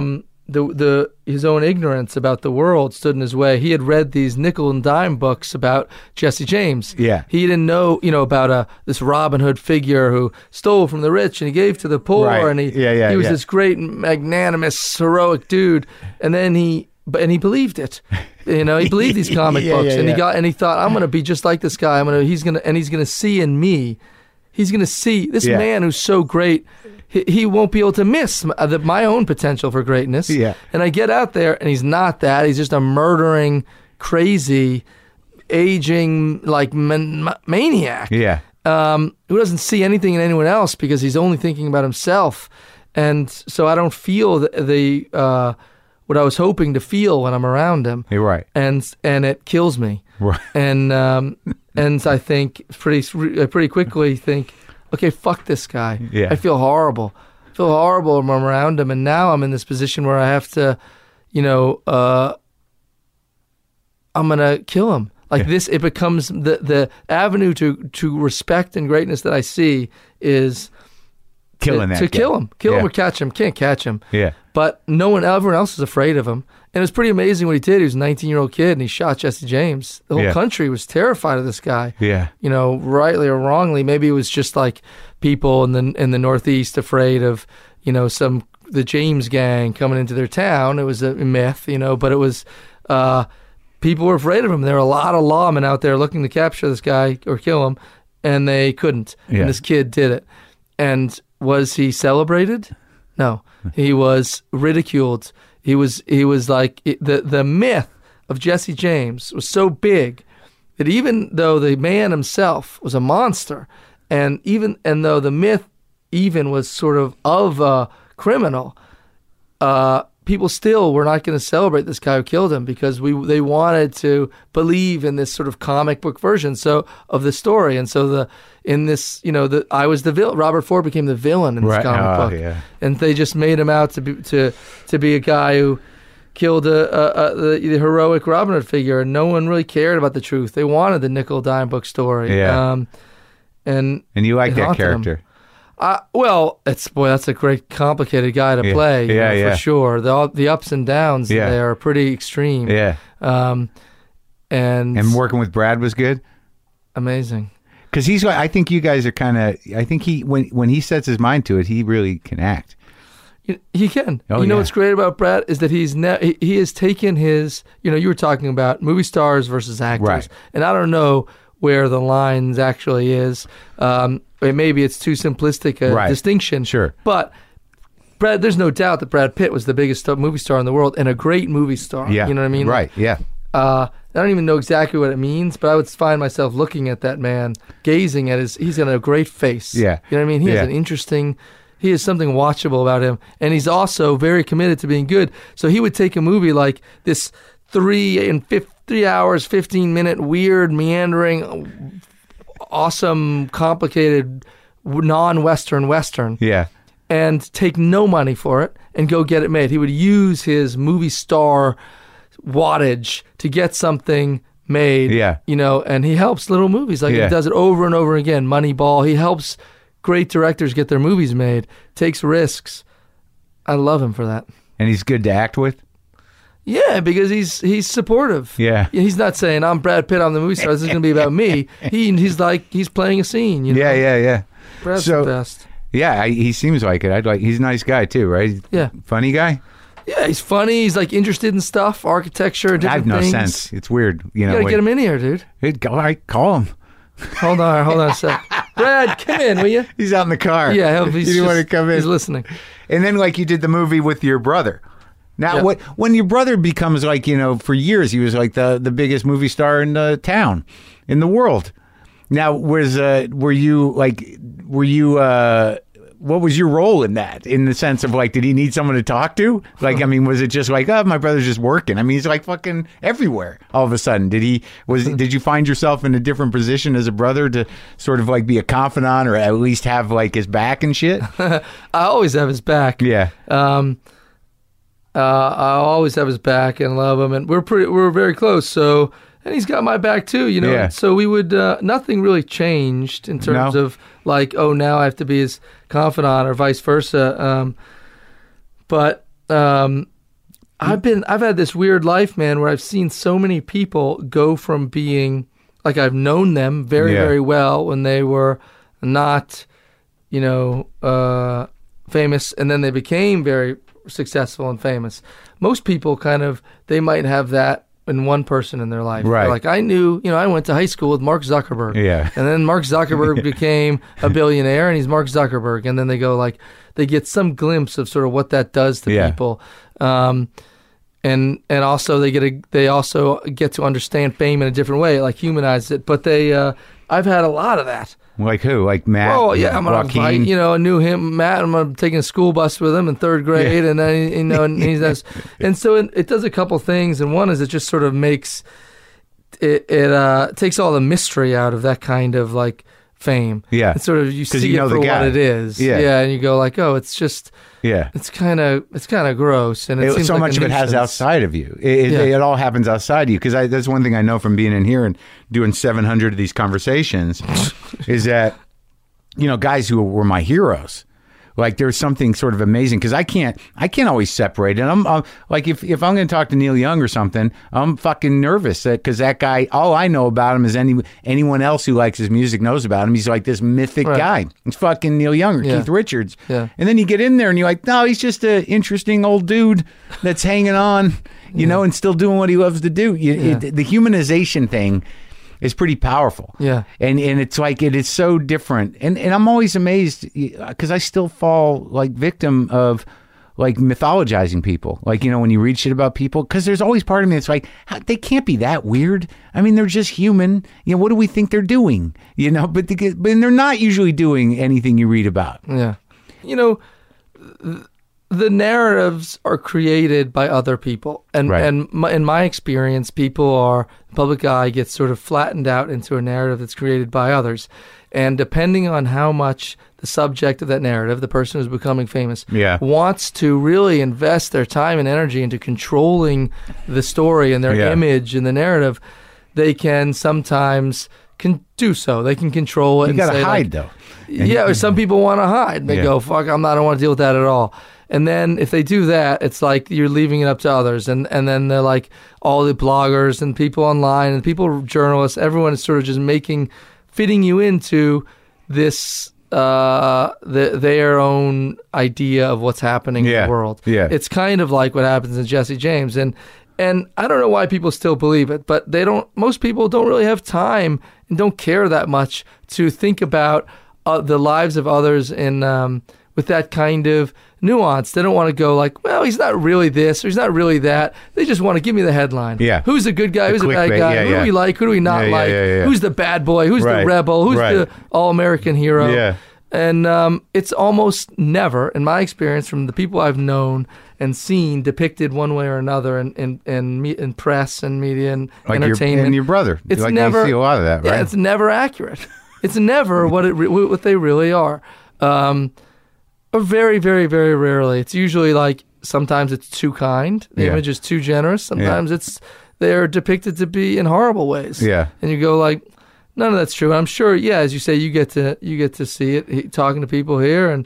his own ignorance about the world stood in his way. He had read these nickel and dime books about Jesse James. Yeah. He didn't know, about this Robin Hood figure who stole from the rich and he gave to the poor. Right. And he was this great, magnanimous, heroic dude. And then he believed it. He believed these comic books, and he thought, I'm going to be just like this guy. He's going to see in me. He's going to see this man who's so great. He won't be able to miss my own potential for greatness. Yeah. And I get out there, and he's not that. He's just a murdering, crazy, aging, like, maniac. Yeah. Who doesn't see anything in anyone else because he's only thinking about himself. And so I don't feel what I was hoping to feel when I'm around him. You're right. And it kills me. Right. And I think pretty quickly think, okay, fuck this guy. Yeah. I feel horrible. When I'm around him, and now I'm in this position where I have to, I'm gonna kill him. Like this, it becomes the avenue to respect and greatness that I see is killing that guy. Kill him or catch him. Can't catch him. Yeah. But everyone else is afraid of him. And it's pretty amazing what he did. He was a 19-year-old kid, and he shot Jesse James. The whole country was terrified of this guy. Yeah. Rightly or wrongly. Maybe it was just like people in the Northeast afraid of, the James gang coming into their town. It was a myth, but it was, people were afraid of him. There were a lot of lawmen out there looking to capture this guy or kill him, and they couldn't. Yeah. And this kid did it. And was he celebrated? No. He was ridiculed. He was like the myth of Jesse James was so big that even though the man himself was a monster, and though the myth even was sort of criminal, people still were not going to celebrate this guy who killed him because they wanted to believe in this sort of comic book version of the story. And so I was the villain. Robert Ford became the villain in this comic book, and they just made him out to be a guy who killed the heroic Robin Hood figure, and no one really cared about the truth. They wanted the nickel dime book story. Yeah. And you like that character. That's a great complicated guy to play. For sure. The ups and downs there are pretty extreme. Yeah. And working with Brad was good. Amazing. Because I think you guys are kind of. I think when he sets his mind to it, he really can act. He can. What's great about Brad is that he has taken his. You were talking about movie stars versus actors, right? And I don't know where the lines actually is. Maybe it's too simplistic a distinction. Sure. But there's no doubt that Brad Pitt was the biggest movie star in the world and a great movie star. Yeah. You know what I mean? Right, yeah. I don't even know exactly what it means, but I would find myself looking at that man, gazing at he's got a great face. Yeah. You know what I mean? He has something watchable about him. And he's also very committed to being good. So he would take a movie like this 3 hours, 15-minute, weird, meandering, awesome, complicated, non-Western Western. Yeah. And take no money for it and go get it made. He would use his movie star wattage to get something made. Yeah. And he helps little movies. He does it over and over again. Moneyball. He helps great directors get their movies made. Takes risks. I love him for that. And he's good to act with? Yeah, because he's supportive. Yeah. He's not saying, I'm Brad Pitt, I'm the movie star, this is going to be about me. He's playing a scene. Yeah. Brad's the best. Yeah, he seems like it. He's a nice guy too, right? Yeah. Funny guy? Yeah, he's funny. He's interested in stuff, architecture, different things. I have no sense. It's weird. You gotta get him in here, dude. All right, call him. Hold on a sec. Brad, come in, will you? He's out in the car. Yeah, he didn't want to come in. He's listening. And then you did the movie with your brother. Now, when your brother becomes for years, he was the biggest movie star in the town, in the world. Now, were you what was your role in that? In the sense of did he need someone to talk to? Was it just my brother's just working? He's fucking everywhere all of a sudden. Did you find yourself in a different position as a brother to sort of be a confidant or at least have his back and shit? I always have his back. Yeah. I always have his back and love him, and we're very close. So, and he's got my back too, Yeah. So we would nothing really changed in terms of now I have to be his confidant or vice versa. But I've had this weird life, man, where I've seen so many people go from being I've known them very very well when they were not, famous, and then they became very successful and famous. Most people they might have that in one person in their life. Right. I went to high school with Mark Zuckerberg. Yeah. And then Mark Zuckerberg became a billionaire and he's Mark Zuckerberg. And then they go they get some glimpse of sort of what that does to people. And also they also get to understand fame in a different way, humanize it. But I've had a lot of that. Like who? Like Matt? Oh yeah, I'm gonna invite, I knew him, Matt. I'm taking a school bus with him in third grade, and then and he does, and so it does a couple things. And one is it just sort of makes it takes all the mystery out of that kind of fame. Yeah, and sort of you see it for what it is. Yeah, and you go oh, it's just. Yeah, it's kind of gross, and it seems so much of it has outside of you. It all happens outside of you. Because that's one thing I know from being in here and doing 700 of these conversations, is that guys who were my heroes. There's something sort of amazing because I can't always separate it. I'm if I'm going to talk to Neil Young or something, I'm fucking nervous because that guy, all I know about him is anyone else who likes his music knows about him. He's this mythic guy. It's fucking Neil Young or Keith Richards. Yeah. And then you get in there and you're no, he's just an interesting old dude that's hanging on, and still doing what he loves to do. The humanization thing is pretty powerful. Yeah. And it's it is so different. And I'm always amazed because I still fall victim of mythologizing people. When you read shit about people, because there's always part of me that's they can't be that weird. They're just human. What do we think they're doing? But they're not usually doing anything you read about. Yeah. the narratives are created by other people, and Right. in my experience, the public eye gets sort of flattened out into a narrative that's created by others, and depending on how much the subject of that narrative, the person who's becoming famous, Yeah. wants to really invest their time and energy into controlling the story and their Yeah. image and the narrative, they can sometimes can do so. They can control it. You and got to say, hide, like, though. Yeah, or some people want to hide. They Yeah. go, fuck, I don't want to deal with that at all. And then if they do that, it's like you're leaving it up to others. And then they're like all the bloggers and people online and people, journalists, everyone is sort of just fitting you into this, their own idea of what's happening in Yeah. the world. Yeah. It's kind of like what happens in Jesse James. And I don't know why people still believe it, but most people don't really have time and don't care that much to think about the lives of others with that kind of nuance. They don't want to go like, well, he's not really this or he's not really that. They just want to give me the headline. Yeah. Who's a good guy? The Who's a bad clickbait. guy? Yeah, Who yeah. do we like? Who do we not Yeah, like? yeah. Who's the bad boy? Who's Right. the rebel? Who's Right. the all-American hero? Yeah. And it's almost never, in my experience, from the people I've known and seen, depicted one way or another in press and media and Like entertainment. your brother. It's like never you see a lot of that, right? Yeah, it's never accurate. It's never what they really are. Or very, very, very rarely. It's usually like sometimes it's too kind. The Yeah. image is too generous. Sometimes they're depicted to be in horrible ways. Yeah. And you go like, none of that's true. I'm sure, yeah, as you say, you get to see it talking to people here, and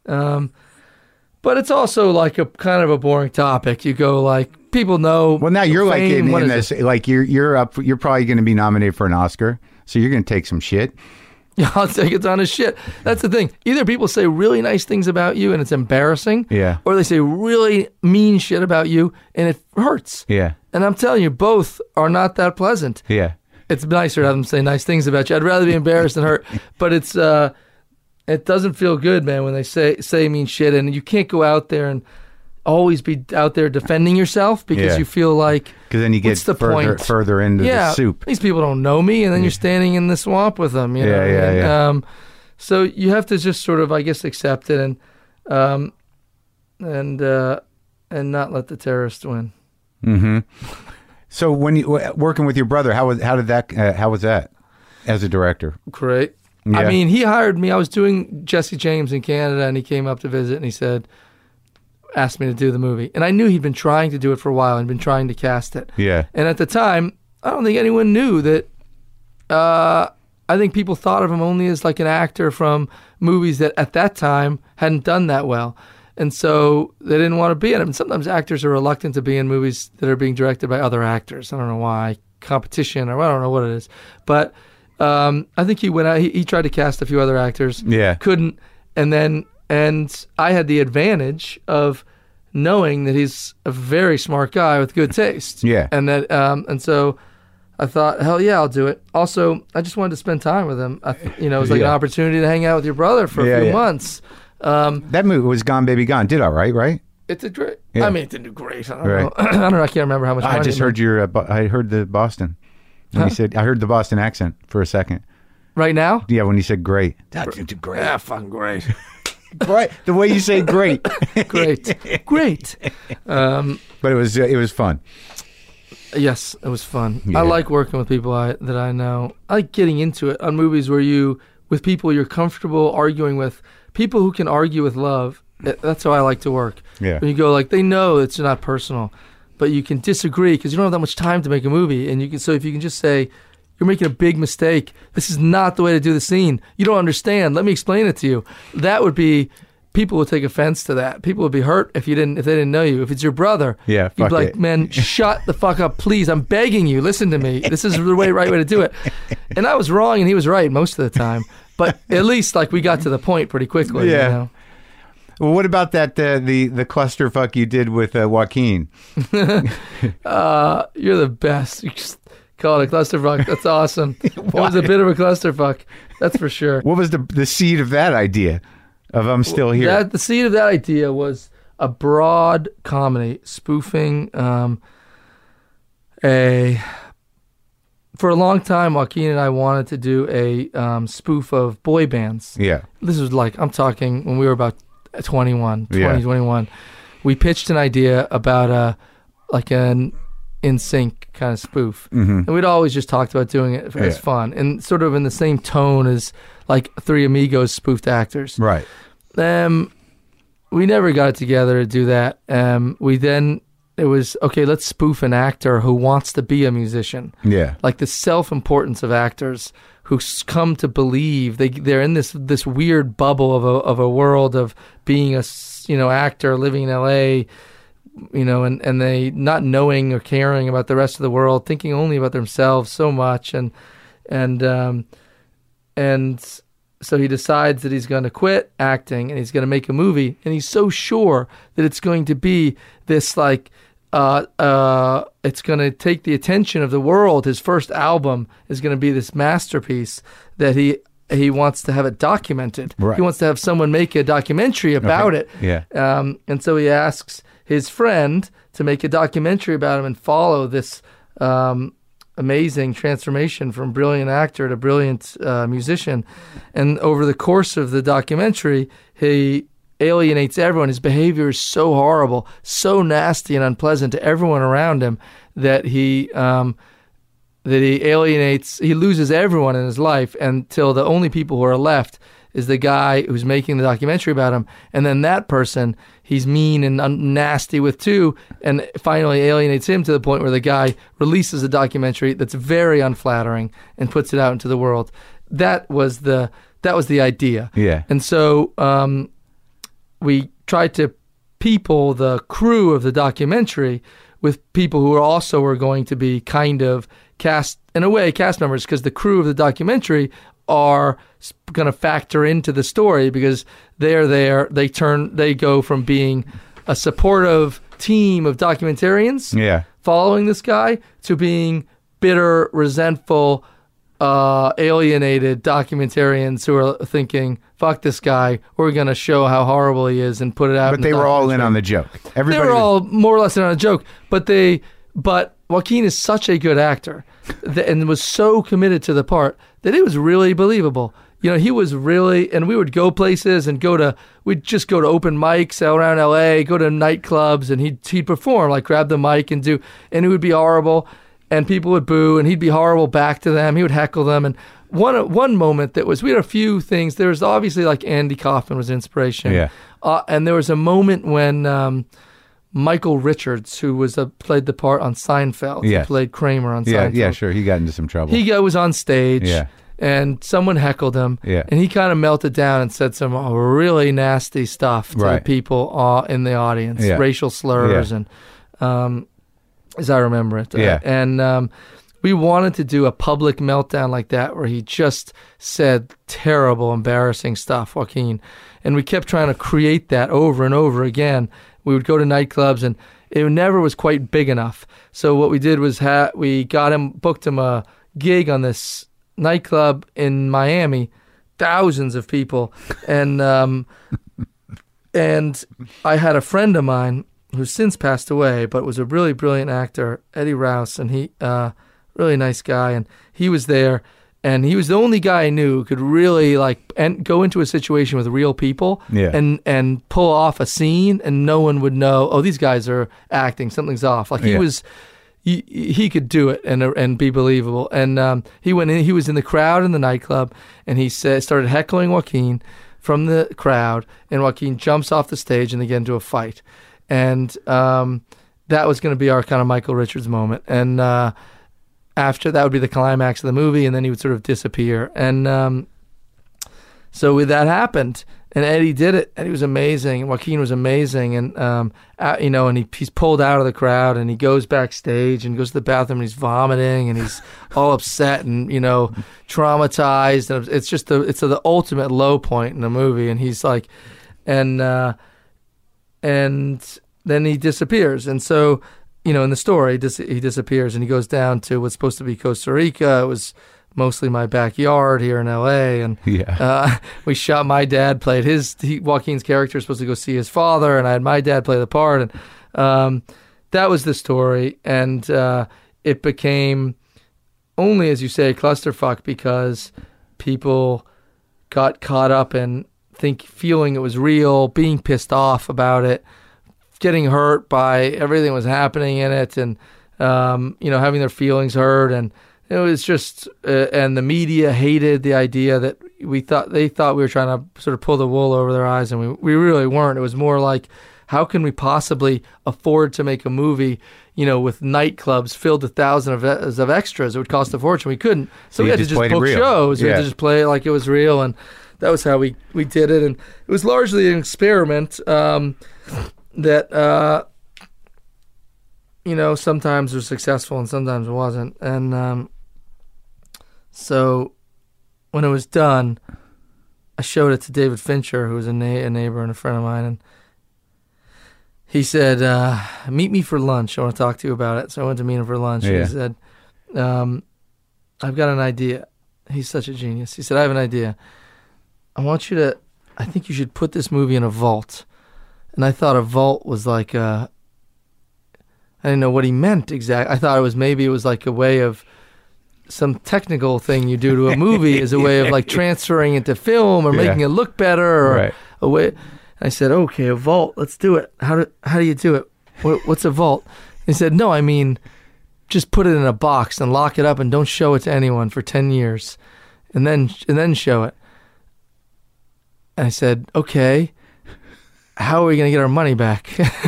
but it's also like a kind of a boring topic. You go like, people know. Well, now you're like fame, in what is this, it? like you're up. You're probably going to be nominated for an Oscar, so you're going to take some shit. Yeah, I'll take a ton of shit. That's the thing. Either people say really nice things about you and it's embarrassing, Yeah. or they say really mean shit about you and it hurts. Yeah. And I'm telling you, both are not that pleasant. Yeah. It's nicer to have them say nice things about you. I'd rather be embarrassed than hurt. But it doesn't feel good, man, when they say mean shit, and you can't go out there and always be out there defending yourself because Yeah. you feel like, Because then you get what's the further, point? further into the soup. These people don't know me, and then you're standing in the swamp with them. You know? Yeah. So you have to just sort of, I guess, accept it and not let the terrorists win. Mm-hmm. So when you working with your brother, how was that as a director? Great. Yeah. I mean, he hired me. I was doing Jesse James in Canada, and he came up to visit, and he asked me to do the movie. And I knew he'd been trying to do it for a while and been trying to cast it. Yeah. And at the time, I don't think anyone knew that. I think people thought of him only as like an actor from movies that at that time hadn't done that well. And so they didn't want to be in it. And sometimes actors are reluctant to be in movies that are being directed by other actors. I don't know why. Competition, or I don't know what it is. But I think he went out. He tried to cast a few other actors. Yeah. Couldn't. And I had the advantage of knowing that he's a very smart guy with good taste. Yeah. And that and so I thought, hell yeah, I'll do it. Also, I just wanted to spend time with him. It was like an opportunity to hang out with your brother for a few months. That movie was Gone Baby Gone. Did all right, right? It did great. Yeah. I mean, it didn't do great. I don't Right. know. I don't know. I can't remember how much. I money just it heard made. I heard the Boston. When Huh? he said, I heard the Boston accent for a second. Right now. Yeah, when he said great. That's great. Yeah, fucking great. Right. The way you say great. Great. But it was fun. Yes, it was fun. Yeah. I like working with people that I know. I like getting into it on movies with people you're comfortable arguing with, people who can argue with love. That's how I like to work. Yeah. When you go like, they know it's not personal, but you can disagree because you don't have that much time to make a movie. And so if you can just say, you're making a big mistake. This is not the way to do the scene. You don't understand. Let me explain it to you. That would be, people would take offense to that. People would be hurt if they didn't know you. If it's your brother, Yeah, you'd fuck be like, it. man, shut the fuck up, please. I'm begging you. Listen to me. This is the right way to do it. And I was wrong and he was right most of the time. But at least like we got to the point pretty quickly. Yeah. You know? Well, what about that the clusterfuck you did with Joaquin? You're the best. You just call it a clusterfuck. That's awesome. It was a bit of a clusterfuck. That's for sure. What was the seed of that idea of I'm still here? The seed of that idea was a broad comedy spoofing for a long time, Joaquin and I wanted to do a spoof of boy bands. Yeah. This was like, I'm talking when we were about 2021. We pitched an idea about an NSYNC kind of spoof. And we'd always just talked about doing it as fun and sort of in the same tone as like Three Amigos spoofed actors. Right. We never got it together to do that. It was, okay, let's spoof an actor who wants to be a musician. Yeah. Like the self-importance of actors who come to believe they're in this weird bubble of a world of being a actor living in LA, and they not knowing or caring about the rest of the world, thinking only about themselves so much, and so he decides that he's going to quit acting and he's going to make a movie, and he's so sure that it's going to be this like it's going to take the attention of the world. His first album is going to be this masterpiece that he wants to have it documented. Right. He wants to have someone make a documentary about it. Yeah. And so he asks his friend to make a documentary about him and follow this amazing transformation from brilliant actor to brilliant musician. And over the course of the documentary, he alienates everyone. His behavior is so horrible, so nasty and unpleasant to everyone around him that he loses everyone in his life until the only people who are left is the guy who's making the documentary about him. And then that person, he's mean and nasty with too, and finally alienates him to the point where the guy releases a documentary that's very unflattering and puts it out into the world. That was the idea. Yeah. And so we tried to people the crew of the documentary with people who were going to be kind of cast members, because the crew of the documentary are going to factor into the story because they're there. They go from being a supportive team of documentarians following this guy to being bitter, resentful, alienated documentarians who are thinking, fuck this guy, we're going to show how horrible he is and put it out. But they were all in on the joke. They were all more or less in on a joke. But Joaquin is such a good actor and was so committed to the part that it was really believable. He was really, and we would go places and we'd just go to open mics out around LA, go to nightclubs, and he'd perform, like grab the mic and it would be horrible. And people would boo, and he'd be horrible back to them. He would heckle them. And one moment we had a few things. There was obviously like Andy Kaufman was inspiration. Yeah. And there was a moment when Michael Richards, who played the part on Seinfeld, he played Kramer on Seinfeld. Yeah, sure. He got into some trouble. He was on stage. Yeah. And someone heckled him. Yeah. And he kind of melted down and said some really nasty stuff to the people in the audience, racial slurs and. As I remember it. And we wanted to do a public meltdown like that where he just said terrible, embarrassing stuff, Joaquin. And we kept trying to create that over and over again. We would go to nightclubs, and it never was quite big enough. So what we did was we booked him a gig on this nightclub in Miami, thousands of people. And I had a friend of mine who's since passed away, but was a really brilliant actor, Eddie Rouse, and he, really nice guy, and he was there, and he was the only guy I knew who could really go into a situation with real people, and pull off a scene, and no one would know, oh, these guys are acting, something's off. He could do it and be believable, and he went in. He was in the crowd in the nightclub, and he started heckling Joaquin from the crowd, and Joaquin jumps off the stage, and they get into a fight. And that was going to be our kind of Michael Richards moment. And after that would be the climax of the movie, and then he would sort of disappear. And so that happened, and Eddie did it, and he was amazing. Joaquin was amazing, and and he's pulled out of the crowd, and he goes backstage and goes to the bathroom, and he's vomiting, and he's all upset and traumatized, and it's just the ultimate low point in the movie. And he's like, and then he disappears. And so, in the story, he disappears, and he goes down to what's supposed to be Costa Rica. It was mostly my backyard here in L.A., and we shot. My dad played Joaquin's character was supposed to go see his father, and I had my dad play the part, and that was the story. And it became only, as you say, a clusterfuck because people got caught up in feeling it was real, being pissed off about it, getting hurt by everything that was happening in it, and having their feelings hurt, and it was just and the media hated the idea that they thought we were trying to sort of pull the wool over their eyes, and we really weren't. It was more like, how can we possibly afford to make a movie, with nightclubs filled with thousands of extras? It would cost a fortune. We couldn't, so we had to just book shows. We had to just play it like it was real, and that was how we did it. And it was largely an experiment that. Sometimes it was successful and sometimes it wasn't. And so when it was done, I showed it to David Fincher, who was a neighbor and a friend of mine, and he said, meet me for lunch. I want to talk to you about it. So I went to meet him for lunch. Yeah. And he said, I've got an idea. He's such a genius. He said, I have an idea. I think you should put this movie in a vault. And I thought a vault was like I didn't know what he meant exactly. I thought it was like a way of some technical thing you do to a movie as a way of like transferring it to film or making it look better or a way. I said, okay, a vault. Let's do it. How do you do it? What's a vault? He said, no, I mean, just put it in a box and lock it up and don't show it to anyone for 10 years and then show it. And I said, okay, how are we going to get our money back?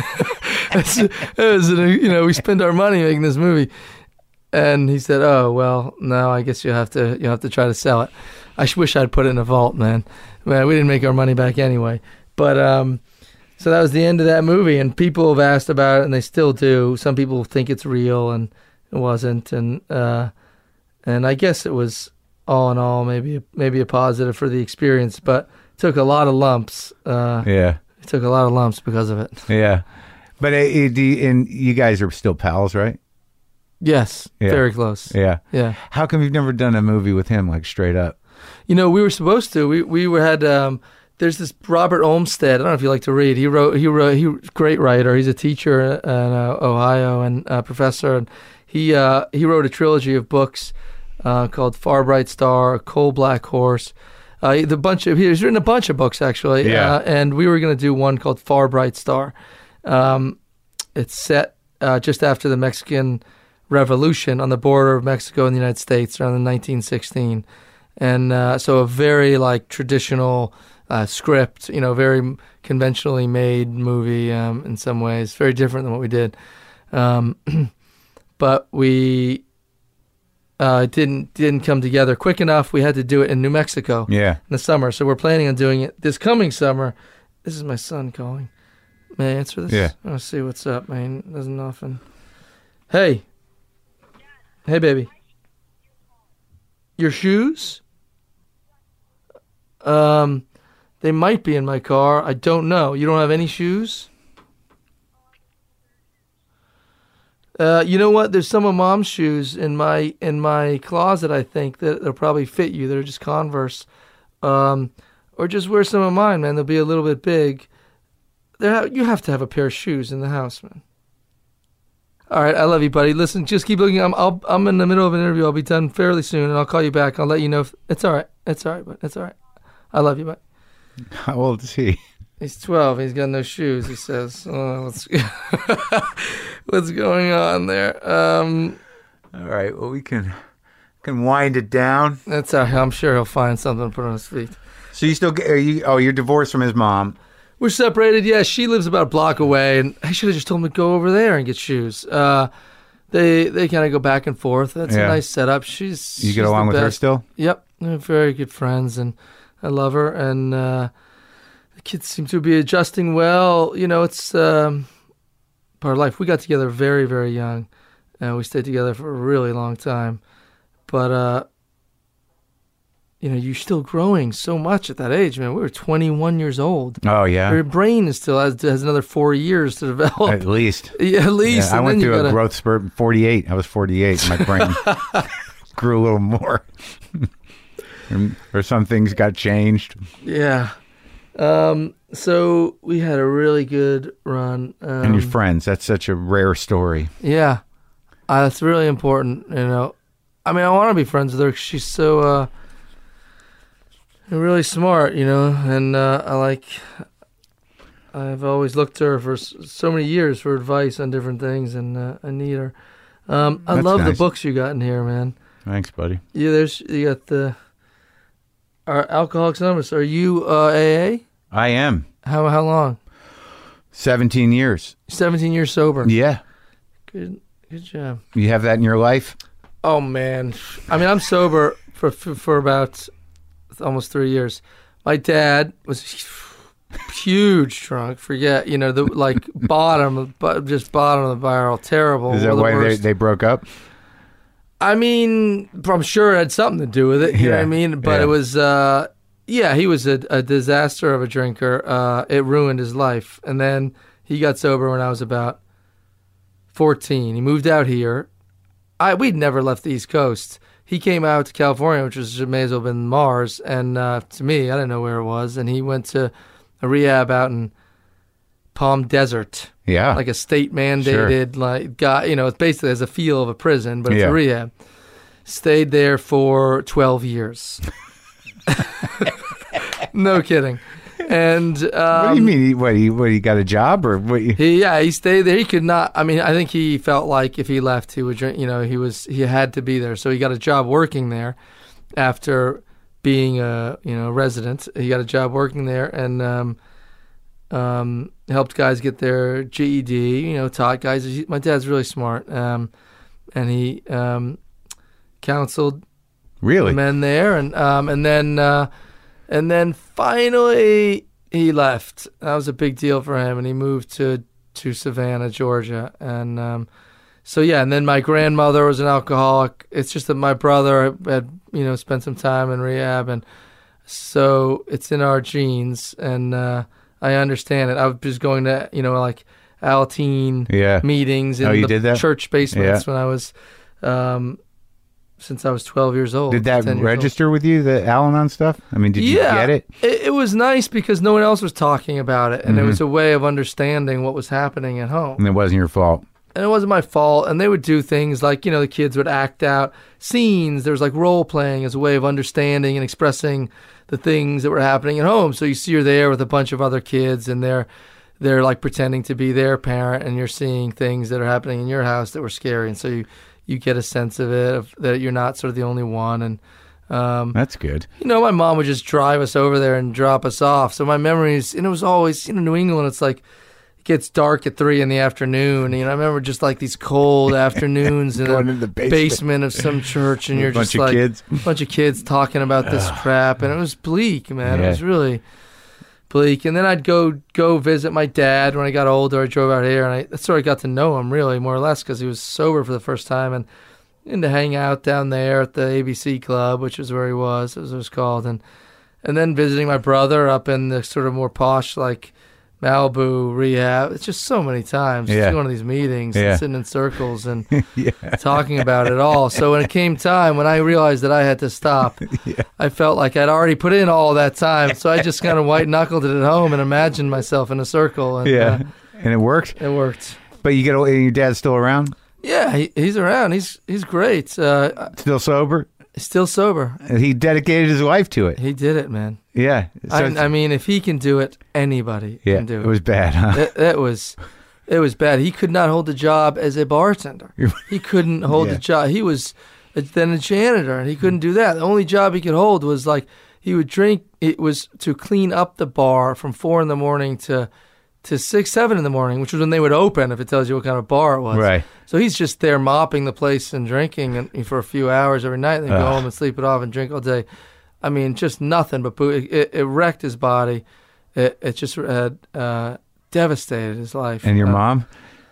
We spent our money making this movie. And he said, oh, well, no, I guess you'll have to try to sell it. I wish I'd put it in a vault, man. We didn't make our money back anyway. But so that was the end of that movie, and people have asked about it, and they still do. Some people think it's real, and it wasn't. And I guess it was, all in all, maybe a positive for the experience, but it took a lot of lumps. It took a lot of lumps because of it. Yeah. But and you guys are still pals, right? Yes, very close. Yeah. How come you've never done a movie with him, like straight up? We were supposed to. We had. There's this Robert Olmsted. I don't know if you like to read. He was a great writer. He's a teacher in Ohio and a professor. And he wrote a trilogy of books called Far Bright Star, Coal Black Horse. He's written a bunch of books actually. Yeah. And we were going to do one called Far Bright Star. It's set just after the Mexican Revolution on the border of Mexico and the United States around 1916, and so a very like traditional script, very conventionally made movie in some ways, very different than what we did, but we didn't come together quick enough. We had to do it in New Mexico in the summer, so we're planning on doing it this coming summer. This is my son calling. May I answer this? Yeah. I want to see what's up, man. Doesn't often. Hey, baby. Your shoes? They might be in my car. I don't know. You don't have any shoes? You know what? There's some of Mom's shoes in my closet, I think, that'll probably fit you. They're just Converse. Or just wear some of mine, man. They'll be a little bit big. You have to have a pair of shoes in the house, man. All right, I love you, buddy. Listen, just keep looking. I'm in the middle of an interview. I'll be done fairly soon, and I'll call you back. I'll let you know if it's all right. It's all right, but it's all right. I love you, bud. How old is he? He's 12. He's got no shoes. He says, "What's going on there?" All right. Well, we can wind it down. That's all right. I'm sure he'll find something to put on his feet. So you're divorced from his mom. We're separated. Yeah, she lives about a block away, and I should have just told him to go over there and get shoes. They kind of go back and forth. That's a nice setup. You get along with her still? Yep, they're very good friends, and I love her. And the kids seem to be adjusting well. It's part of life. We got together very, very young, and we stayed together for a really long time. But you're still growing so much at that age, man. We were 21 years old. Oh, yeah. Your brain still has another 4 years to develop. At least. Yeah, at least. Yeah, I went through a growth spurt at 48. I was 48. My brain grew a little more. Or some things got changed. Yeah. So we had a really good run. And your friends. That's such a rare story. Yeah. That's really important, I mean, I want to be friends with her because she's so... really smart, and I've always looked to her for so many years for advice on different things, and I need her. I love nice. the books you got in here, man. Thanks, buddy. Yeah, you got our Alcoholics Anonymous. Are you AA? I am. How long? 17 years. 17 years sober. Yeah. Good job. You have that in your life? Oh man, I mean I'm sober for about almost 3 years. My dad was huge drunk. Forget the bottom of the barrel. Terrible. Is that why they broke up? I mean, I'm sure it had something to do with it. You know what I mean? But it was, he was a disaster of a drinker. It ruined his life. And then he got sober when I was about 14. He moved out here. We'd never left the East Coast. He came out to California, which may as well have been Mars. And to me, I didn't know where it was. And he went to a rehab out in Palm Desert. Yeah. Like a state mandated, it's basically has a feel of a prison, but it's a rehab. Stayed there for 12 years. No kidding. And what do you mean? He got a job or what? He stayed there. He could not. I mean, I think he felt like if he left, he would drink. He had to be there. So he got a job working there after being a resident. He got a job working there and helped guys get their GED. Taught guys. My dad's really smart, and he counseled men there, and then finally he left. That was a big deal for him, and he moved to Savannah, Georgia, and and then my grandmother was an alcoholic. It's just that my brother had spent some time in rehab, and so it's in our genes, and I understand it. I was just going to Alateen meetings in the church basements when I was since I was 12 years old. Did that register with you, the Al-Anon stuff? I mean, did you get it? It was nice because no one else was talking about it, and it was a way of understanding what was happening at home. And it wasn't your fault. And it wasn't my fault. And they would do things like, the kids would act out scenes. There was like role playing as a way of understanding and expressing the things that were happening at home. So you're there with a bunch of other kids, and they're like pretending to be their parent, and you're seeing things that are happening in your house that were scary. And so you get a sense of it, that you're not sort of the only one. And that's good. My mom would just drive us over there and drop us off. So my memories, and it was always, New England, it's like it gets dark at 3 p.m. I remember just like these cold afternoons in the basement of some church, and you're just like a bunch of kids talking about this crap, and it was bleak, man. It was really bleak. And then I'd go visit my dad when I got older. I drove out here, and that's where I got to know him, really, more or less, because he was sober for the first time, and to hang out down there at the ABC Club, which is where he was, as it was called, and then visiting my brother up in the sort of more posh, like Malibu rehab. It's just so many times going to these meetings and sitting in circles and talking about it all. So when it came time, when I realized that I had to stop, I felt like I'd already put in all that time. So I just kind of white knuckled it at home and imagined myself in a circle. And, and it worked. It worked. But your dad's still around? Yeah, he's around. He's great. Still sober? Still sober. He dedicated his life to it. He did it, man. Yeah. So I mean, if he can do it, anybody can do it. It was bad, huh? It was bad. He could not hold a job as a bartender. He couldn't hold a job. He was then a janitor, and he couldn't do that. The only job he could hold was like he would drink. It was to clean up the bar from 4 a.m. to 6, 7 a.m, which was when they would open, if it tells you what kind of bar it was. Right. So he's just there mopping the place and drinking for a few hours every night, and then go home and sleep it off and drink all day. I mean, just nothing but booze. It wrecked his body. It just had devastated his life. And your mom?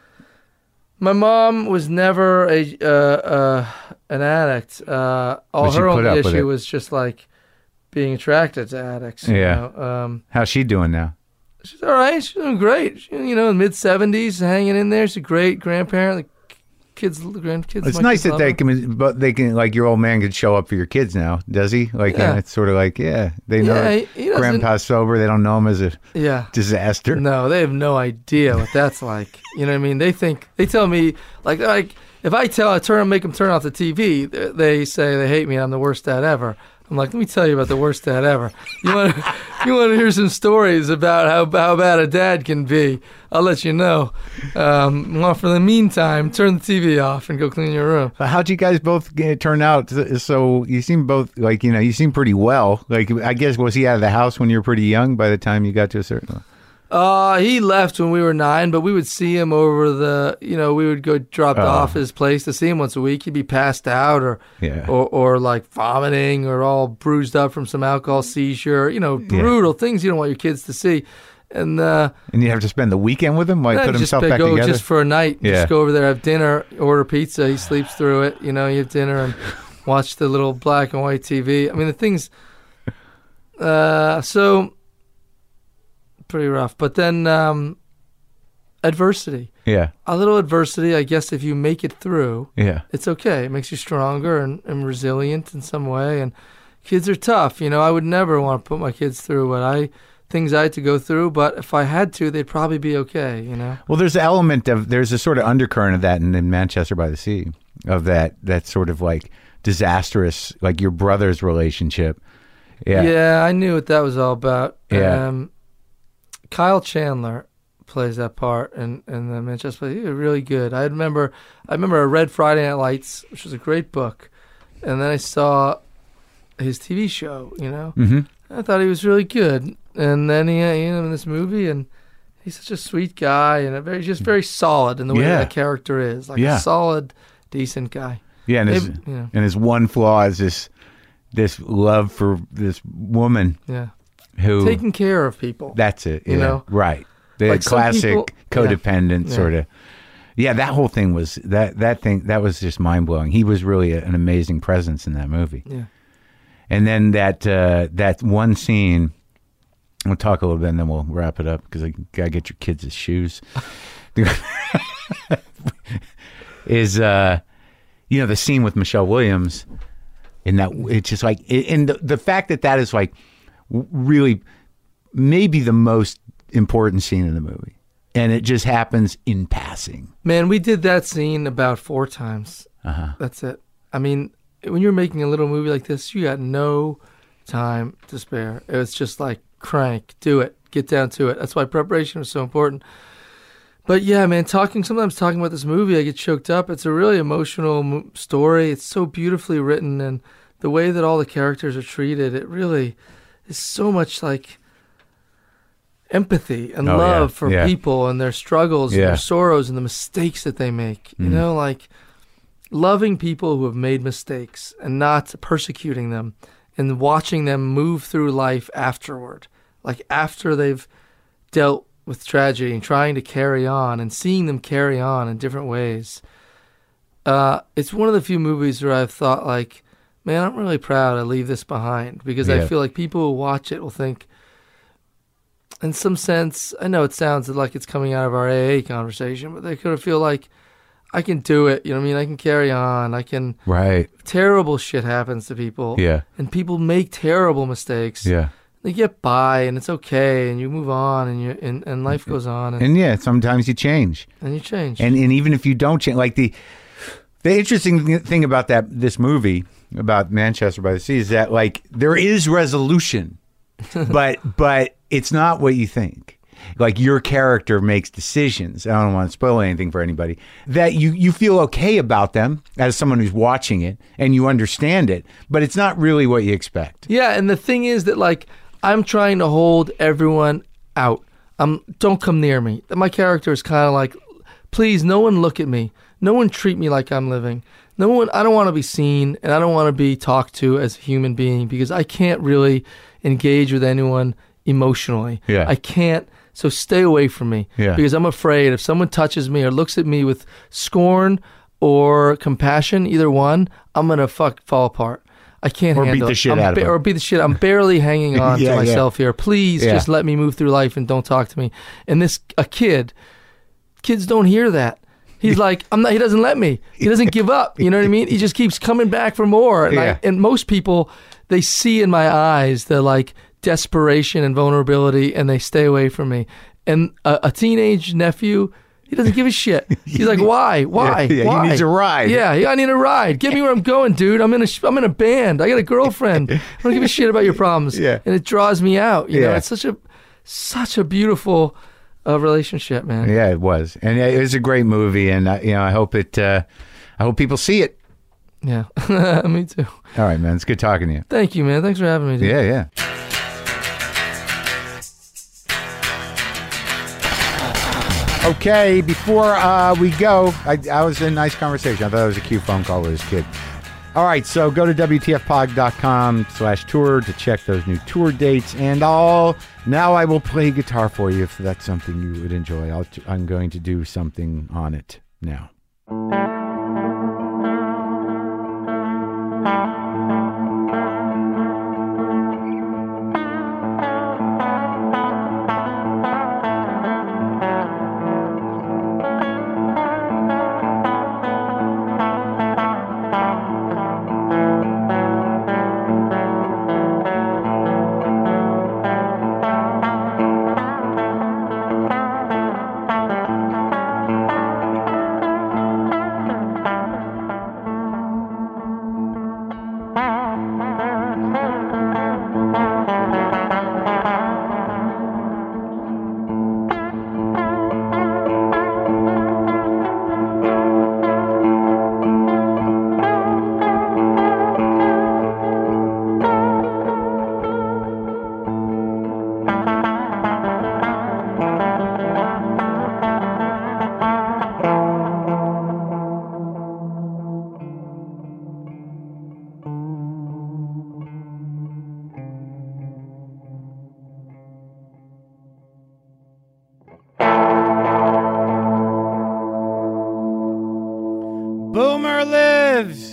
My mom was never an addict. All her only issue was just like being attracted to addicts. Yeah. How's she doing now? She's all right. She's doing great. She, mid-70s, hanging in there. She's a great grandparent. Grandkids. It's nice that they can, like your old man could show up for your kids now, does he? Like, it's sort of like, they know grandpa's sober. They don't know him as a disaster. No, they have no idea what that's like. You know what I mean? They tell me, like if I make them turn off the TV, they say they hate me and I'm the worst dad ever. I'm like, let me tell you about the worst dad ever. You want to hear some stories about how bad a dad can be? I'll let you know. Well, for the meantime, turn the TV off and go clean your room. How'd you guys both turn out? So you seem both like, you seem pretty well. Like, I guess, was he out of the house when you were pretty young by the time you got to a certain... He left when we were 9, but we would see him over we would go drop off his place to see him once a week. He'd be passed out or like vomiting or all bruised up from some alcohol seizure, brutal things you don't want your kids to see. And you have to spend the weekend with him? Like, put himself back together? Just for a night. Yeah. Just go over there, have dinner, order pizza. He sleeps through it. You have dinner and watch the little black and white TV. I mean, the things... so... pretty rough. But then adversity. Yeah. A little adversity, I guess, if you make it through, it's okay. It makes you stronger and resilient in some way. And kids are tough. I would never want to put my kids through things I had to go through, but if I had to, they'd probably be okay, Well, there's a sort of undercurrent of that in Manchester by the Sea, of that sort of like disastrous, like your brother's relationship. Yeah. Yeah, I knew what that was all about. Yeah. Kyle Chandler plays that part in the Manchester. He was really good. I remember I read Friday Night Lights, which was a great book, and then I saw his TV show. Mm-hmm. I thought he was really good, and then he in this movie, and he's such a sweat guy and very solid in the way that character is, like a solid, decent guy. Yeah, and his one flaw is this love for this woman. Yeah. Who taking care of people. That's it. Right. The like classic codependent sort of. Yeah, that whole thing was that was just mind blowing. He was really an amazing presence in that movie. Yeah. And then that one scene, we'll talk a little bit and then we'll wrap it up because I gotta get your kids' shoes. Is the scene with Michelle Williams, in that it's just like, and the fact that is like really maybe the most important scene in the movie, and it just happens in passing. Man, we did that scene about 4 times. That's it. I mean, when you're making a little movie like this, you got no time to spare. It was just like, crank, do it, get down to it. That's why preparation was so important. But yeah, man, sometimes talking about this movie, I get choked up. It's a really emotional story. It's so beautifully written, and the way that all the characters are treated, it really is so much like empathy and love for people and their struggles and their sorrows and the mistakes that they make. Like loving people who have made mistakes and not persecuting them and watching them move through life afterward, like after they've dealt with tragedy and trying to carry on and seeing them carry on in different ways. It's one of the few movies where I've thought like, man, I'm really proud to leave this behind, because I feel like people who watch it will think, in some sense, I know it sounds like it's coming out of our AA conversation, but they could feel like, I can do it. I can carry on. Right. Terrible shit happens to people. Yeah. And people make terrible mistakes. Yeah. They get by, and it's okay, and you move on, and life goes on. And sometimes you change. And you change. And even if you don't change, like the interesting thing about this movie, about Manchester by the Sea, is that like there is resolution, but it's not what you think. Like your character makes decisions. I don't want to spoil anything for anybody. That you feel okay about them as someone who's watching it, and you understand it, but it's not really what you expect. Yeah, and the thing is that like I'm trying to hold everyone out. Don't come near me. My character is kind of like, please, no one look at me. No one treat me like I'm living. I don't want to be seen, and I don't want to be talked to as a human being, because I can't really engage with anyone emotionally. Yeah. I can't. So stay away from me, because I'm afraid if someone touches me or looks at me with scorn or compassion, either one, I'm going to fall apart. I can't handle it. Or beat the shit out of them. Or beat the shit. I'm barely hanging on to myself here. Please just let me move through life and don't talk to me. And kids don't hear that. He's like, he doesn't let me. He doesn't give up. You know what I mean? He just keeps coming back for more. And, and most people, they see in my eyes the like desperation and vulnerability, and they stay away from me. And a teenage nephew, He doesn't give a shit. He's like, why? Why? Yeah, Why? he needs a ride. Yeah, I need a ride. Get me where I'm going, dude. I'm in a band. I got a girlfriend. I don't give a shit about your problems. Yeah. And it draws me out. You know, Yeah. it's such a beautiful relationship, man. Yeah, it was, and it was a great movie, and I hope I hope people see it. Yeah, me too. All right, man, it's good talking to you. Thank you, man. Thanks for having me, dude. Yeah. Okay, before we go, I was in a nice conversation. I thought it was a cute phone call with his kid. All right, so go to WTFpod.com/tour to check those new tour dates. And now I will play guitar for you if that's something you would enjoy. I'm going to do something on it now. Boomer lives!